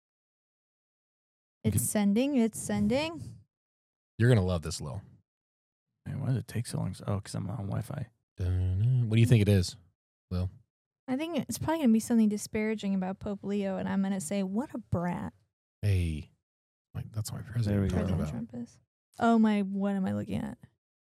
It's sending, it's sending. you're gonna love this, Lil. Man, why does it take so long? Oh, because I'm on Wi-Fi. What do you think it is, Lil? I think it's probably going to be something disparaging about Pope Leo, and I'm going to say, what a brat Hey, like that's my president. There we we're talking President about. Trump is. Oh my, what am I looking at?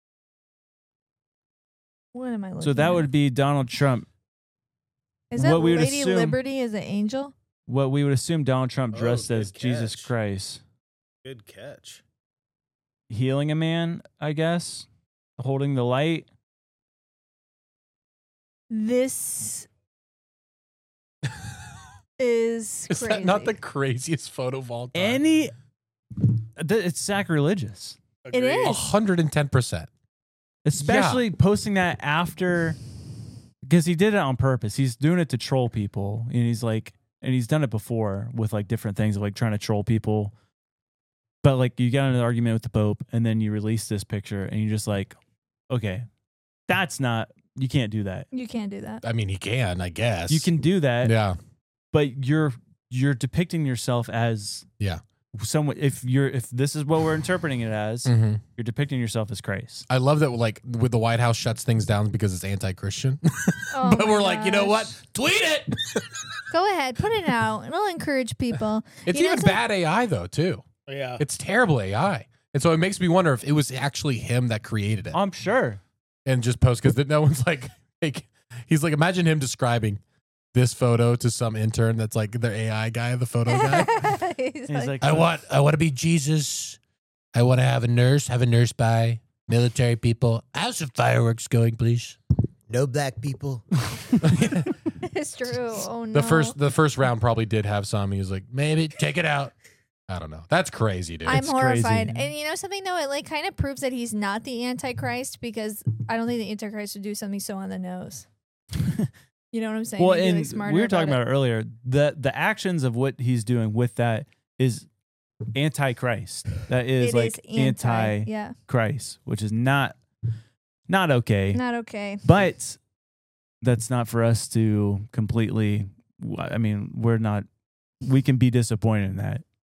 What am I looking at? So that would be Donald Trump. Is that what we would Lady assume- Liberty as an angel? What we would assume Donald Trump Oh, dressed as good Jesus catch. Christ, Good catch. healing a man, I guess, holding the light. This is Is crazy. that not the craziest photo of all time? Any, th- it's sacrilegious, It A is. hundred and ten percent. especially posting that after, because he did it on purpose. He's doing it to troll people, and he's like, and he's done it before with like different things, like trying to troll people. But like, you got in an argument with the Pope, and then you release this picture, and you're just like, okay, that's not. You can't do that. You can't do that. I mean, he can, I guess. You can do that, Yeah. but you're you're depicting yourself as Yeah. someone. If you're if this is what we're interpreting it as, Mm-hmm. you're depicting yourself as Christ. I love that, like, with the White House shuts things down because it's anti-Christian. Oh but my we're like, you know what? gosh. Tweet it. Go ahead, put it out, and I'll encourage people. It's You know even something? bad A I though, too. Yeah. It's terrible A I, and so it makes me wonder if it was actually him that created it I'm sure. and just post because no one's like, like, he's like, imagine him describing this photo to some intern that's like their A I guy, the photo guy. He's He's like, like, I want, I want to be Jesus. I want to have a nurse, have a nurse by military people. Have some fireworks going, please. No black people. it's true. Oh no. The first, the first round probably did have some. He was like, maybe check it out. I don't know. That's crazy, dude. I'm It's horrified. crazy. And you know something though, it like kind of proves that he's not the Antichrist because I don't think the Antichrist would do something so on the nose. You know what I'm saying? Well, He'd be, like, and smarter we were talking it. about it earlier. The the actions of what he's doing with that is anti-Christ. That is It like is anti, anti-Christ, yeah. which is not not okay. Not okay. But that's not for us to completely. I mean, we're not. We can be disappointed in that.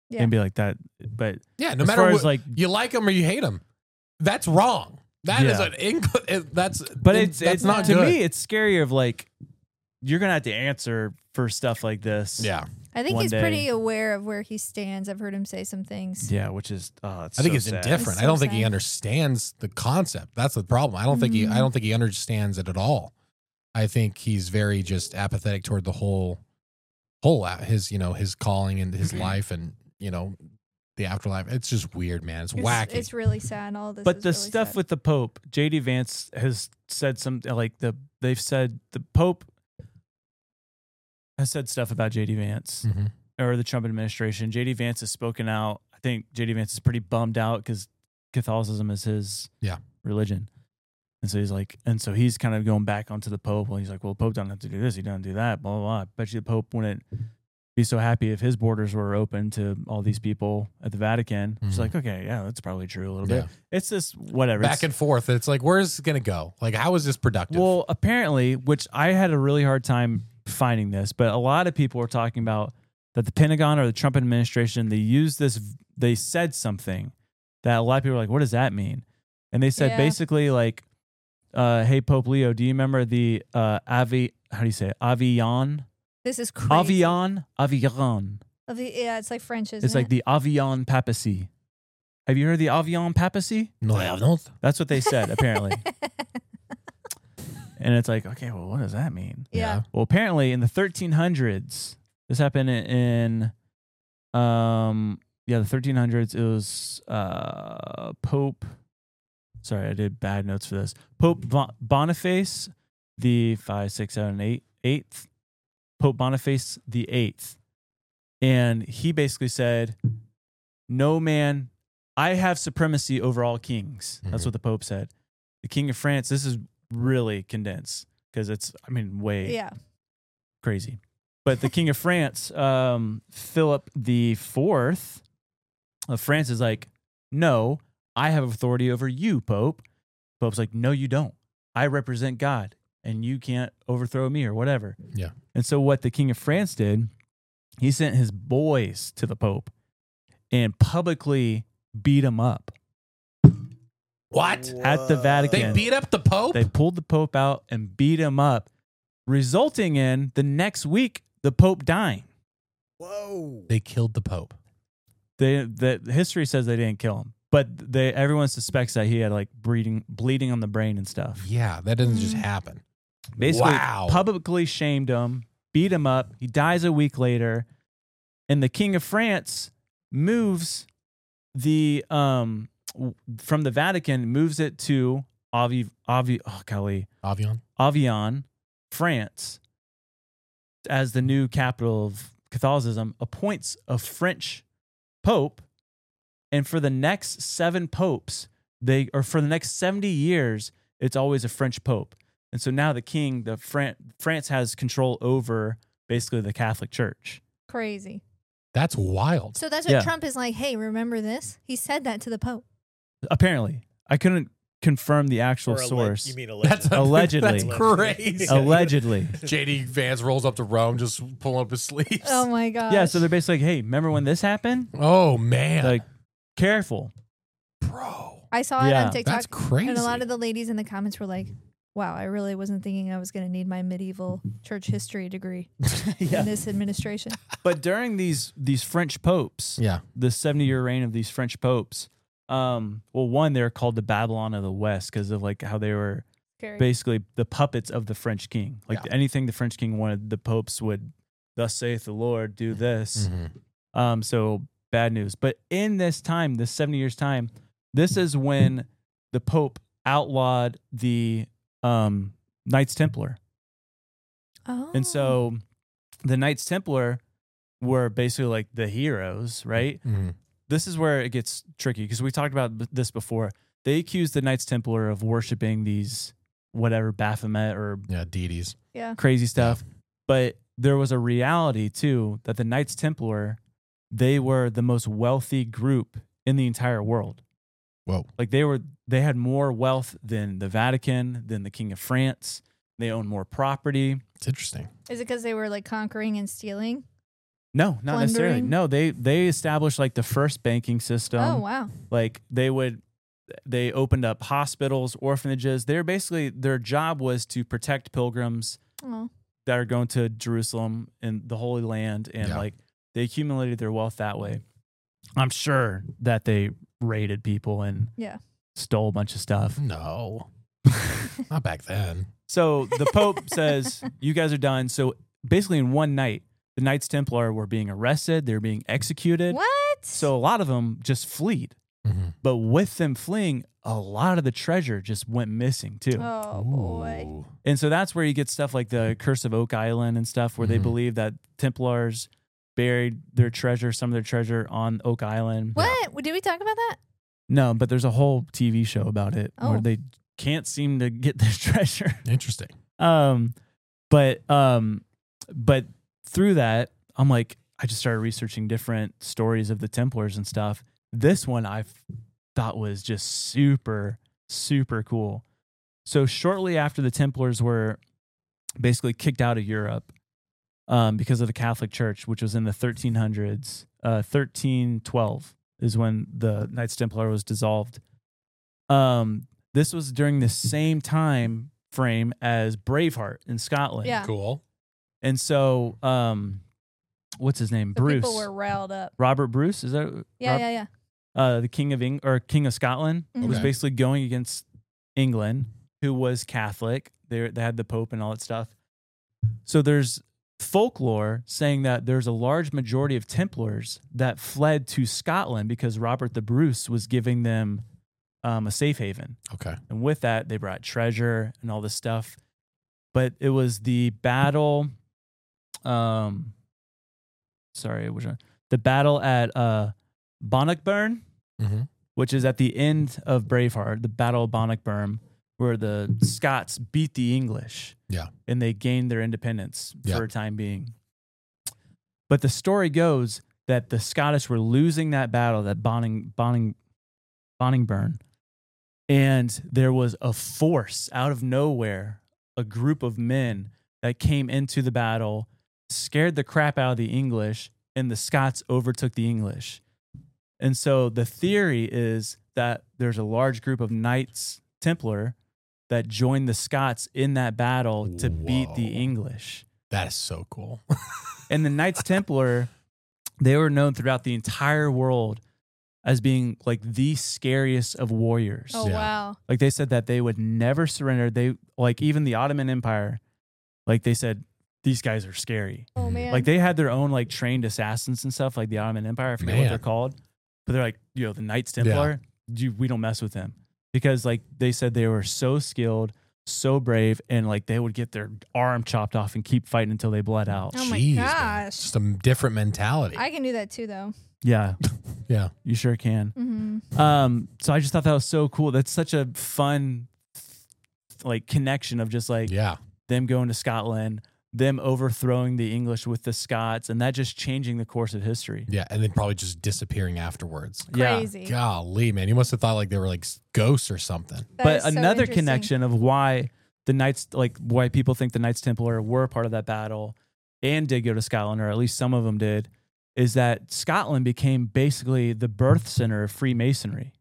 Yeah. and be like that. But Yeah, no as matter far what, as like, you like him or you hate him. That's wrong. That is Yeah. an inc- that's but it's that's it's not to good. me. It's scary of like you're gonna have to answer for stuff like this. Yeah, I think one he's day. pretty aware of where he stands. I've heard him say some things. Yeah, which is oh, it's I think so it's sad. indifferent. It's I don't so think he sad. understands the concept. That's the problem. I don't think he I Mhm. don't think he understands it at all. I think he's very just apathetic toward the whole whole uh, his, you know, his calling and his life and, you know, the afterlife. It's just weird, man. It's, It's, wacky. it's really sad. All this. But is the really stuff sad. with the Pope, J D Vance has said some like the they've said the Pope has said stuff about J D Vance Mhm. or the Trump administration. J D Vance has spoken out. I think J D Vance is pretty bummed out because Catholicism is his Yeah. religion. And so he's like, and so he's kind of going back onto the Pope. Well, he's like, well, the Pope doesn't have to do this. He doesn't do that, blah, blah, blah. I bet you the Pope wouldn't be so happy if his borders were open to all these people at the Vatican. It's Mhm. like, okay, yeah, that's probably true a little Yeah. bit. It's just whatever. Back It's- and forth. It's like, where's it going to go? Like, how is this productive? well, apparently, which I had a really hard time finding this, but a lot of people are talking about that the Pentagon or the Trump administration, they used this, they said something that a lot of people are like, what does that mean? And they said Yeah. basically like, uh, hey, Pope Leo, do you remember the uh, Avi, how do you say it? Avion? This is crazy. Avion? Avion. Of the, yeah, it's like French, isn't It's like it? the Avion papacy. Have you heard the Avion papacy? no, I have not. That's what they said, apparently. And it's like, okay, well, what does that mean? Yeah. Well, apparently in the thirteen hundreds, this happened in, um, yeah, the thirteen hundreds. It was uh, Pope. Sorry, I did bad notes for this. Pope Bon- Boniface, the five, six, seven, eight, eighth. Pope Boniface the eighth, and he basically said, "No man, I have supremacy over all kings." That's Mhm. what the Pope said. The King of France. This is really condensed because it's, I mean, way Yeah. crazy. But the King of France, um, Philip the Fourth of France, is like, no, I have authority over you, Pope. Pope's like, no, you don't. I represent God, and you can't overthrow me or whatever. Yeah. And so what the King of France did, he sent his boys to the Pope and publicly beat him up What? at the Vatican. They beat up the Pope? They pulled the Pope out and beat him up, resulting in the next week the Pope dying. Whoa. They killed the Pope. They the history says they didn't kill him, but they everyone suspects that he had like bleeding bleeding on the brain and stuff. Yeah, that doesn't just happen. Basically, Wow. publicly shamed him, beat him up. He dies a week later, and the King of France moves the um w- from the Vatican, moves it to Avi Avi oh golly Avion. Avion, France, as the new capital of Catholicism, appoints a French pope, and for the next seven popes, they or for the next seventy years, it's always a French pope. And so now the king, the Fran- France has control over basically the Catholic Church. Crazy. That's wild. So that's what Yeah. Trump is like, hey, remember this? He said that to the Pope. Apparently, I couldn't confirm the actual Or alle- source. you mean That's allegedly? That's crazy. Allegedly. J D Vance rolls up to Rome, just pulling up his sleeves. Oh my God. Yeah, so they're basically like, hey, remember when this happened? Oh man. Like, careful. I saw it Yeah. on TikTok. That's crazy. And a lot of the ladies in the comments were like, wow, I really wasn't thinking I was going to need my medieval church history degree Yeah. in this administration. But during these these French popes, Yeah. the seventy year reign of these French popes, um, well, one, they're called the Babylon of the West because of like how they were Scary. basically the puppets of the French king. Like Yeah. anything the French king wanted, the popes would, thus saith the Lord, do this. Mhm. Um, so bad news. But in this time, this seventy years time, this is when the Pope outlawed the um, Knights Templar. Oh. And so the Knights Templar were basically like the heroes, right? Mhm. This is where it gets tricky because we talked about b- this before. They accused the Knights Templar of worshiping these whatever Baphomet or Yeah, deities. Yeah. crazy stuff. But there was a reality too that the Knights Templar, they were the most wealthy group in the entire world. Whoa. Like they were, they had more wealth than the Vatican, than the King of France. They owned more property. It's interesting. Is it because they were like conquering and stealing? No, not necessarily. Plundering? No, they they established like the first banking system. Oh, wow. Like they would, they opened up hospitals, orphanages. They're basically their job was to protect pilgrims Oh. that are going to Jerusalem and the Holy Land, and Yeah. like they accumulated their wealth that way. I'm sure that they raided people and Yeah. stole a bunch of stuff. No, not back then. So the Pope says, "You guys are done." So basically, in one night, the Knights Templar were being arrested. They were being executed. What? So a lot of them just fled. Mhm. But with them fleeing, a lot of the treasure just went missing too. Oh, boy. Ooh. And so that's where you get stuff like the Curse of Oak Island and stuff, where they Mhm. believe that Templars buried their treasure, some of their treasure on Oak Island. What? Did we talk about that? No, but there's a whole T V show about it Oh. where they can't seem to get their treasure. Interesting. Um, but um, but through that, I'm like, I just started researching different stories of the Templars and stuff. This one I thought was just super, super cool. So shortly after the Templars were basically kicked out of Europe um, because of the Catholic Church, which was in the thirteen hundreds, uh, thirteen twelve is when the Knights Templar was dissolved. Um, this was during the same time frame as Braveheart in Scotland. Yeah. Cool. And so, um, what's his name? So Bruce. people were riled up. Robert Bruce, is that? Yeah, Rob- yeah, yeah. Uh, the King of Eng- or King of Scotland Mhm. was Okay. basically going against England, who was Catholic. They they had the Pope and all that stuff. So there's folklore saying that there's a large majority of Templars that fled to Scotland because Robert the Bruce was giving them um, a safe haven. Okay. And with that, they brought treasure and all this stuff. But it was the battle. Um, sorry, which one? The battle at uh, Bannockburn, Mm-hmm. which is at the end of Braveheart, the Battle of Bannockburn, where the Scots beat the English. Yeah. And they gained their independence Yeah. for a time being. But the story goes that the Scottish were losing that battle, that Bonning, Bonning, Bonningburn. And there was a force out of nowhere, a group of men that came into the battle, scared the crap out of the English, and the Scots overtook the English. And so the theory is that there's a large group of Knights Templar that joined the Scots in that battle to beat the Whoa. English. That is so cool. And the Knights Templar, they were known throughout the entire world as being like the scariest of warriors. Oh, Yeah. wow. Like they said that they would never surrender. They like even the Ottoman Empire, like they said, these guys are scary. Oh, man. Like they had their own like trained assassins and stuff, like the Ottoman Empire. I forget what Man. they're called, but they're like, you know, the Knights Templar. You, we don't mess with them because like they said they were so skilled, so brave, and like they would get their arm chopped off and keep fighting until they bled out. Oh, my Jeez, man. gosh. Just a different mentality. I can do that too, though. Yeah, yeah. you sure can. Mm-hmm. Um, so I just thought that was so cool. That's such a fun like connection of just like Yeah. them going to Scotland, them overthrowing the English with the Scots, and that just changing the course of history. Yeah. And then probably just disappearing afterwards. Crazy. Golly, man. You must have thought like they were like ghosts or something. That But is so another interesting. connection of why the Knights, like why people think the Knights Templar were part of that battle and did go to Scotland, or at least some of them did, is that Scotland became basically the birth center of Freemasonry.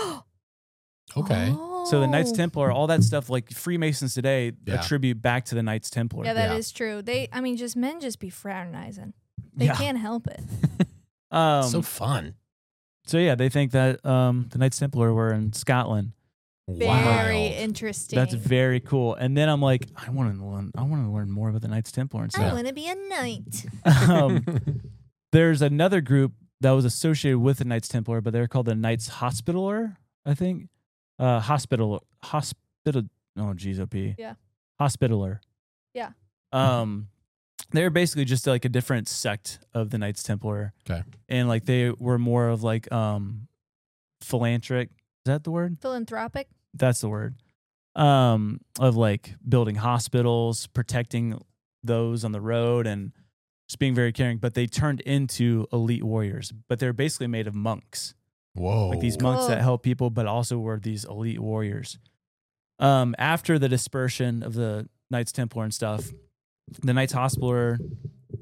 Okay. So the Knights Oh. Templar, all that stuff, like Freemasons today, Yeah. attribute back to the Knights Templar. Yeah, that is Yeah. true. They, I mean, just men just be fraternizing. They Yeah. can't help it. Um, so fun. so yeah, they think that um, the Knights Templar were in Scotland. Very Wild. interesting. That's very cool. And then I'm like, I want to learn. I want to learn more about the Knights Templar and I stuff. want to be a knight. um, there's another group that was associated with the Knights Templar, but they're called the Knights Hospitaller, I think. Uh, hospital, hospital. Oh, geez, O P. Yeah. Hospitaller. Yeah. Um, they're basically just like a different sect of the Knights Templar. Okay. And like they were more of like um, philanthropic. Is that the word? Philanthropic. That's the word. Um, of like building hospitals, protecting those on the road, and just being very caring. But they turned into elite warriors. But they're basically made of monks, Whoa. like these monks Cool. that help people, but also were these elite warriors. Um, after the dispersion of the Knights Templar and stuff, the Knights Hospitaller,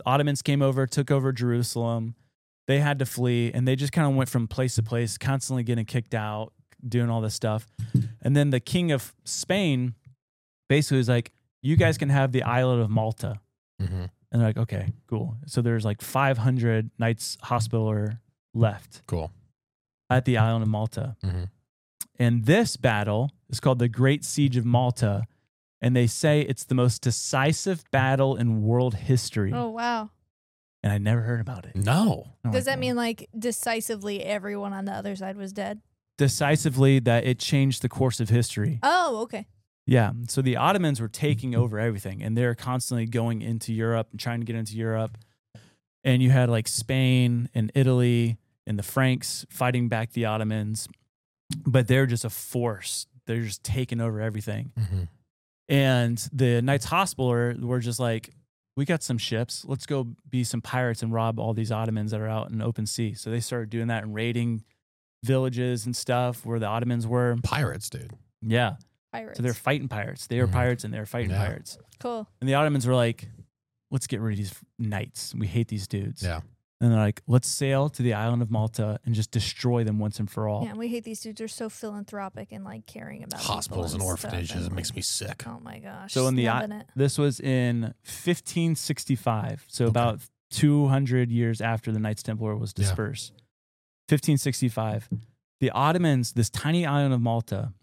the Ottomans came over, took over Jerusalem. They had to flee, and they just kind of went from place to place, constantly getting kicked out, doing all this stuff. And then the king of Spain basically was like, you guys can have the island of Malta. Mm-hmm. And they're like, okay, cool. So there's like five hundred Knights Hospitaller left. Cool. At the island of Malta. Mm-hmm. And this battle is called the Great Siege of Malta. And they say it's the most decisive battle in world history. Oh, wow. And I never heard about it. No. I'm Does like, that mean like decisively everyone on the other side was dead? decisively that it changed the course of history. Oh, okay. Yeah. So the Ottomans were taking over everything, and they're constantly going into Europe and trying to get into Europe. And you had like Spain and Italy and the Franks fighting back the Ottomans, but they're just a force. They're just taking over everything. Mm-hmm. And the Knights Hospitaller were just like, we got some ships. Let's go be some pirates and rob all these Ottomans that are out in the open sea. So they started doing that and raiding villages and stuff where the Ottomans were. Pirates, dude. Yeah. Pirates. So they're fighting pirates. They were Mhm. pirates and they were fighting Yeah. pirates. Cool. And the Ottomans were like, let's get rid of these knights. We hate these dudes. Yeah. And they're like, let's sail to the island of Malta and just destroy them once and for all. Yeah, we hate these dudes. They're so philanthropic and like caring about Hospitals and people stuff orphanages. It and, makes like, me sick. Oh my gosh. So in the snubbing it. this was in fifteen sixty-five, so about two hundred years after the Knights Templar was Yeah. dispersed. fifteen sixty-five, the Ottomans, this tiny island of Malta,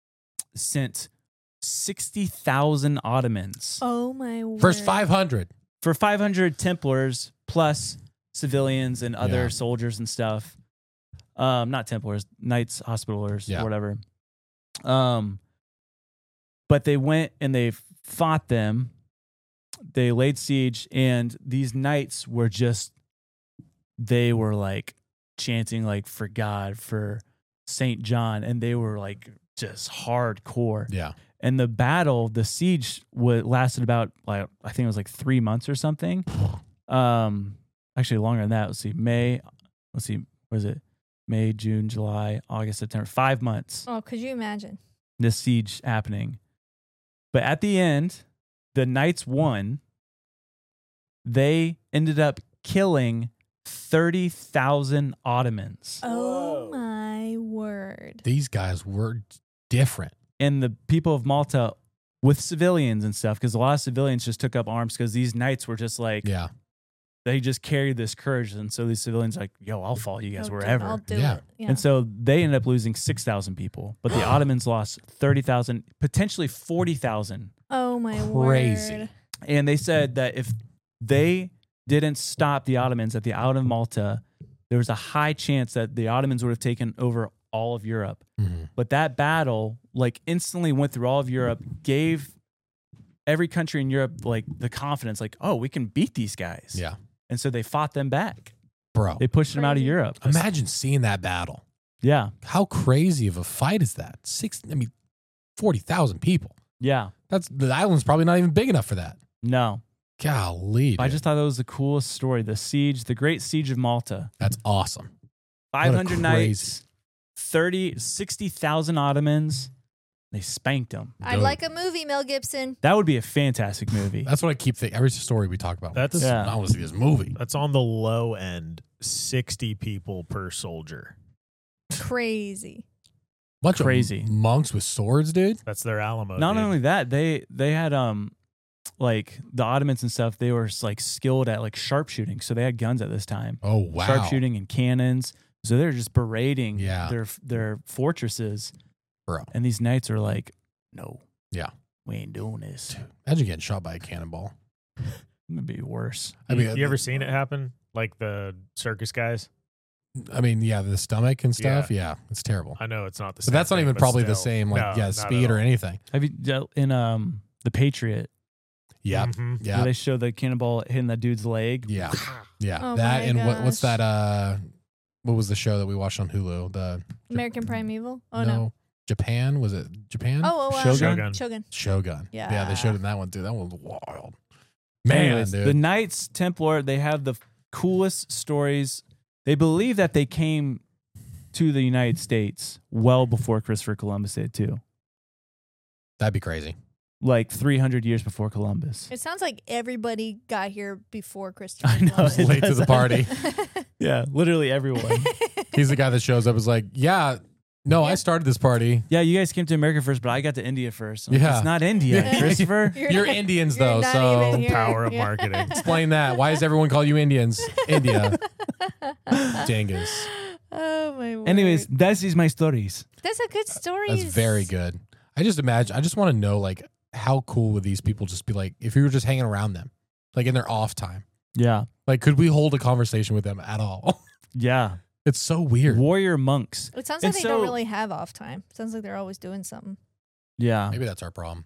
sent sixty thousand Ottomans Oh my word. First five hundred. for five hundred Templars plus civilians and other Yeah. soldiers and stuff. Um, not Templars, Knights Hospitallers, Yeah. or whatever. Um, but they went and they fought them. They laid siege, and these knights were just, they were like chanting like for God, for Saint John, and they were like just hardcore. Yeah. And the battle, the siege, wa- lasted about like I think it was like three months or something. Um, actually longer than that. Let's see, May. Let's see, what is it? May, June, July, August, September. Five months. Oh, could you imagine? This siege happening, but at the end, the knights won. They ended up killing thirty thousand Ottomans. Oh my word. These guys were different. And the people of Malta with civilians and stuff, because a lot of civilians just took up arms because these knights were just like, Yeah. they just carried this courage. And so these civilians like, yo, I'll follow you guys Oh, dude, wherever. I'll do Yeah. it. Yeah. And so they ended up losing six thousand people, but the Ottomans lost thirty thousand, potentially forty thousand. oh my Crazy. word. And they said that if they didn't stop the Ottomans at the island of Malta, there was a high chance that the Ottomans would have taken over all of Europe. Mm-hmm. But that battle, like, instantly went through all of Europe, gave every country in Europe, like, the confidence, like, oh, we can beat these guys. Yeah. And so they fought them back. Bro. They pushed them out of Crazy. Europe. Imagine seeing that battle. Yeah. How crazy of a fight is that? Six, I mean, forty thousand people. Yeah. That's the island's probably not even big enough for that. No. Golly. I dude. just thought that was the coolest story. The siege, the Great Siege of Malta. That's awesome. five hundred crazy- knights, thirty, sixty thousand Ottomans. They spanked them. I'd like a movie, Mel Gibson. That would be a fantastic movie. That's what I keep thinking. Every story we talk about. That's- this, Yeah. I want to see this movie. That's on the low end, sixty people per soldier. Crazy. Bunch Crazy. of monks with swords, dude. That's their Alamo. Not dude. only that, they they had um like the Ottomans and stuff, they were like skilled at like sharpshooting. So they had guns at this time. Oh wow. Sharpshooting and cannons. So they're just berating Yeah. their their fortresses. Bro. And these knights are like, no, Yeah. we ain't doing this. Imagine getting shot by a cannonball. It would be worse. I mean, you ever seen it happen? Like the circus guys? I mean, yeah, the stomach and stuff. Yeah, it's terrible. I know it's not the But same. that's not thing, even but probably the still. same, like, No, yeah, not speed at or all. anything. Have you dealt in um the Patriot? Yeah. Mhm. Yeah. Where they show the cannonball hitting that dude's leg. Yeah. Yeah. Oh that my and what, what's gosh. that? Uh, what was the show that we watched on Hulu? The American Primeval? Oh, no. Japan, was it Japan? Oh, oh, uh, Shogun? Shogun. Shogun. Yeah, they Yeah. showed it in that one too. That one was wild. Man, Anyways, dude. the Knights Templar, they have the coolest stories. They believe that they came to the United States well before Christopher Columbus did too. That'd be crazy. like three hundred years before Columbus. It sounds like everybody got here before Christopher I know. Columbus. it Late to does. the party. Yeah, literally everyone. He's the guy that shows up. Is like, yeah, no, I started this party. Yeah, you guys came to America first, but I got to India first. I'm like, Yeah. it's not India, Yeah. Christopher. You're You're not- Indians you're though, not so even here. Power of Yeah. marketing. explain that. Why does everyone call you Indians? India. Dangus. Oh my word. Anyways, that is my stories. That's a good story. That's very good. I just imagine. I just want to know, like, how cool would these people just be like if you were just hanging around them, like in their off time? Yeah, Like, could we hold a conversation with them at all? yeah. It's so weird. Warrior monks. It sounds And like they don't so- really have off time. It sounds like they're always doing something. Yeah, Maybe that's our problem.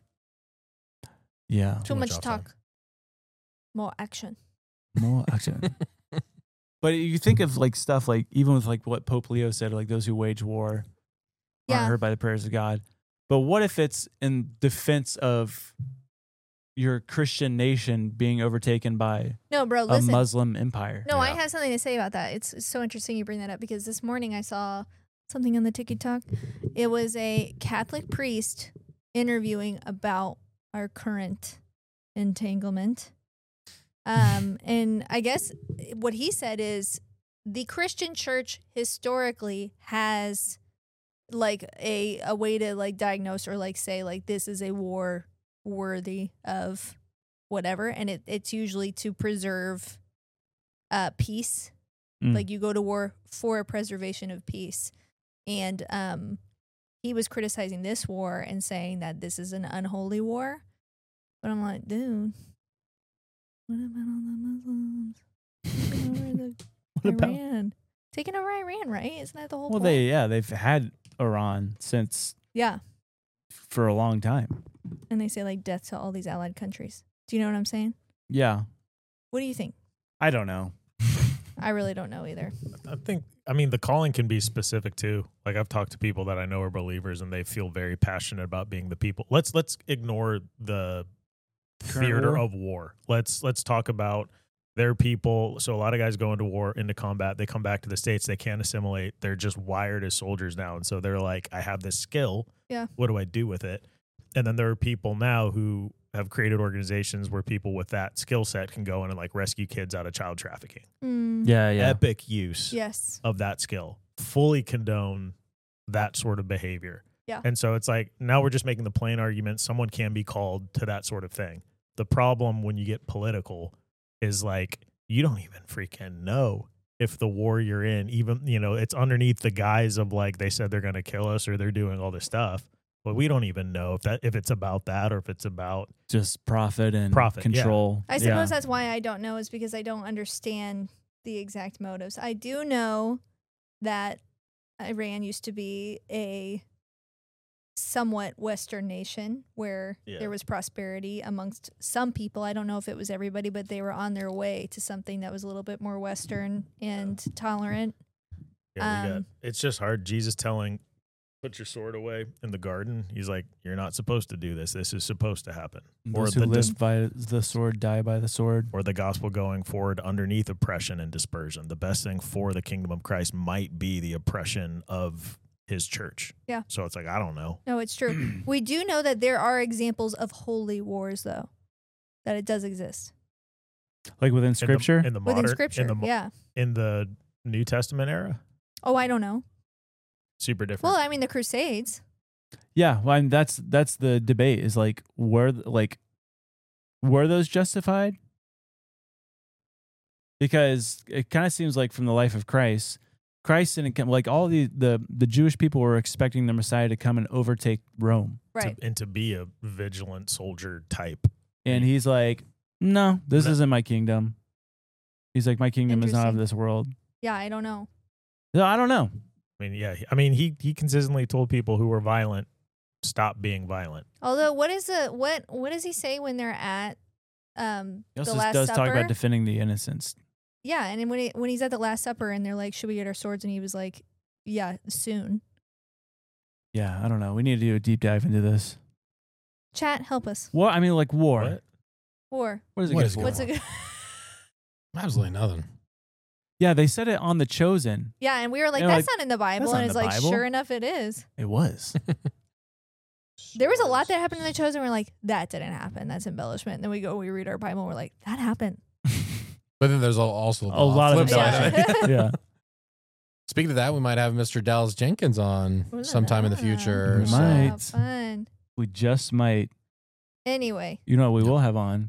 yeah. Too, much much off time. talk. More action. More action. But you think of like stuff like even with like what Pope Leo said, like those who wage war Yeah. aren't heard by the prayers of God. But what if it's in defense of your Christian nation being overtaken by No, bro, a listen. Muslim empire? No, I have something to say about that. It's, it's so interesting you bring that up because this morning I saw something on the TikTok. It was a Catholic priest interviewing about our current entanglement. Um, and I guess what he said is the Christian church historically has like a a way to like diagnose or like say like this is a war worthy of whatever, and it, it's usually to preserve uh peace. Mm. Like you go to war for a preservation of peace. And um he was criticizing this war and saying that this is an unholy war. But I'm like, dude, what about all the Muslims taking over the What about- Iran? Taking over Iran, right? Isn't that the whole Well, point? they yeah they've had Iran since Yeah. for a long time. And they say like death to all these allied countries. Do you know what I'm saying? Yeah, What do you think? I don't know. I really don't know either. I think, I mean, the calling can be specific too. Like I've talked to people that I know are believers and they feel very passionate about being the people. Let's let's ignore the Current theater war? of war. Let's let's talk about their people. So a lot of guys go into war, into combat. They come back to the States. They can't assimilate. They're just wired as soldiers now. And so they're like, I have this skill. Yeah. What do I do with it? And then there are people now who have created organizations where people with that skill set can go in and like rescue kids out of child trafficking. Mm. Yeah, yeah. Epic use Yes. of that skill. Fully condone that sort of behavior. Yeah. And so it's like now we're just making the plain argument someone can be called to that sort of thing. The problem when you get political is like you don't even freaking know if the war you're in, even, you know, it's underneath the guise of like they said they're going to kill us or they're doing all this stuff. But we don't even know if that if it's about that or if it's about Just profit and Profit, yeah. control. I Yeah. suppose that's why I don't know is because I don't understand the exact motives. I do know that Iran used to be a somewhat Western nation where Yeah. there was prosperity amongst some people. I don't know if it was everybody, but they were on their way to something that was a little bit more Western and tolerant. yeah, we got, Um, it's just hard. Jesus telling, put your sword away in the garden. He's like, you're not supposed to do this. This is supposed to happen. Those or who the live dis- by the sword die by the sword. or the gospel going forward underneath oppression and dispersion. The best thing for the kingdom of Christ might be the oppression of his church. Yeah. So it's like, I don't know. No, it's true. We do know that there are examples of holy wars, though, that it does exist. Like within scripture? In the, in the Within modern, scripture, in the, mo- yeah. in the New Testament era, Oh, I don't know. super different. Well, I mean, the Crusades. Yeah, well, I mean, that's that's the debate is like were like were those justified? Because it kind of seems like from the life of Christ, Christ and like all the, the the Jewish people were expecting the Messiah to come and overtake Rome, Right. to, and to be a vigilant soldier type. and he's like, "No, this No. isn't my kingdom." He's like, "My kingdom is not of Interesting. this world." Yeah, I don't know. No, I don't know. I mean, yeah. I mean, he he consistently told people who were violent, stop being violent. Although, what is the what what does he say when they're at um He the also Last does Supper? talk about defending the innocents. Yeah, and then when he, when he's at the Last Supper and they're like, "Should we get our swords?" and he was like, "Yeah, soon." Yeah, I don't know. We need to do a deep dive into this. Chat, help us. What I mean, like war. What? War. What is it? What good is for? What's a good? Absolutely nothing. Yeah, they said it on The Chosen. Yeah, and we were like, They're "That's like, not in the Bible," "That's not and in it's the like, Bible." sure enough, it is. It was. There was a lot that happened in the shows, and we're like, that didn't happen. That's embellishment. And then we go, we read our Bible, and we're like, that happened. But then there's al- also A lot of flip side embellishment. of it. Yeah. Speaking of that, we might have Mister Dallas Jenkins on sometime in the future. We so- might. Oh, fun. We just might. Anyway, You know what we will have on?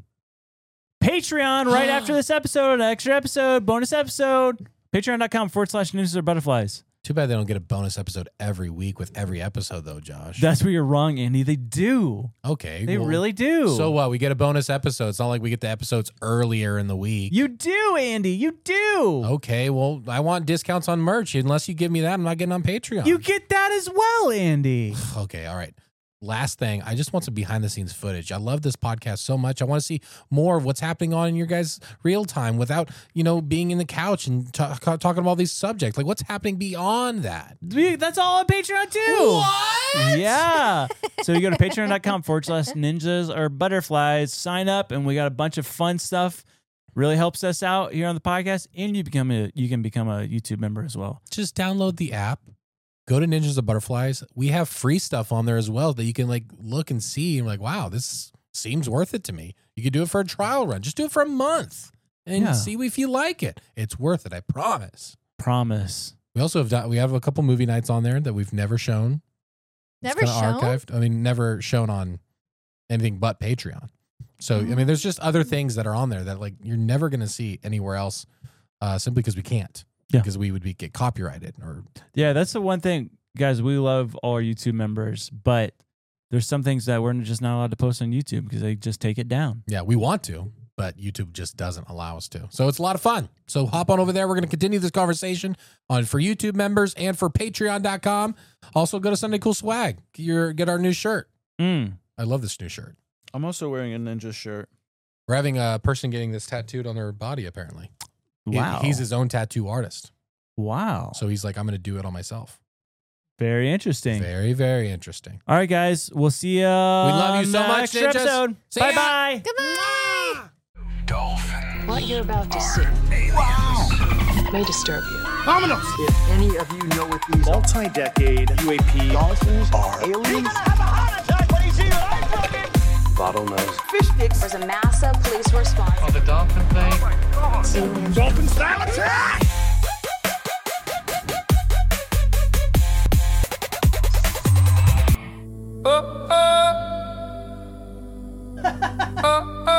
Patreon right after this episode, an extra episode, bonus episode. Patreon.com forward slash ninjas or butterflies. Too bad they don't get a bonus episode every week with every episode, though, Josh. That's where you're wrong, Andy. They do. Okay. They well, really do. So what? We get a bonus episode. It's not like we get the episodes earlier in the week. You do, Andy. You do. Okay. Well, I want discounts on merch. Unless you give me that, I'm not getting on Patreon. You get that as well, Andy. Okay. All right. Last thing, I just want some behind the scenes footage. I love this podcast so much. I want to see more of what's happening on in your guys' real time without, you know, being in the couch and talk, talking about all these subjects. Like, what's happening beyond that? We- That's all on Patreon, too. What? Yeah. So you go to patreon.com forward slash ninjas or butterflies, sign up, and we got a bunch of fun stuff. Really helps us out here on the podcast, and you become a you can become a YouTube member as well. Just download the app. Go to Ninjas of Butterflies. We have free stuff on there as well that you can like look and see. And like, wow, this seems worth it to me. You could do it for a trial run. Just do it for a month and Yeah. see if you like it. It's worth it. I promise. Promise. We also have done, we have a couple movie nights on there that we've never shown. never It's kinda shown. archived. I mean, never shown on anything but Patreon. So, I mean, there's just other things that are on there that like you're never going to see anywhere else uh, simply because we can't. Yeah. Because we would be get copyrighted or Yeah, that's the one thing, guys. We love all our YouTube members, but there's some things that we're just not allowed to post on YouTube because they just take it down. yeah, we want to, but YouTube just doesn't allow us to. So it's a lot of fun. So hop on over there. We're going to continue this conversation on for YouTube members and for patreon dot com. Also go to Sunday Cool Swag. Get, your, get our new shirt. Mm. I love this new shirt. I'm also wearing a ninja shirt. We're having a person getting this tattooed on their body, apparently. He- Wow. he's his own tattoo artist. Wow. So he's like, I'm going to do it on myself. Very interesting. Very, very interesting. All right, guys. We'll see you. We love you so much, Extra ninjas. episode. See ya. Bye bye. Goodbye. What you're about to see may disturb you. Dominoes! If any of you know what these multi-decade U A P dolphins are, aliens, bottlenose, fish sticks. There's a massive police response. Oh, the dolphin thing? Oh my God. Aliens. Dolphin style attack! Oh, oh. oh, oh.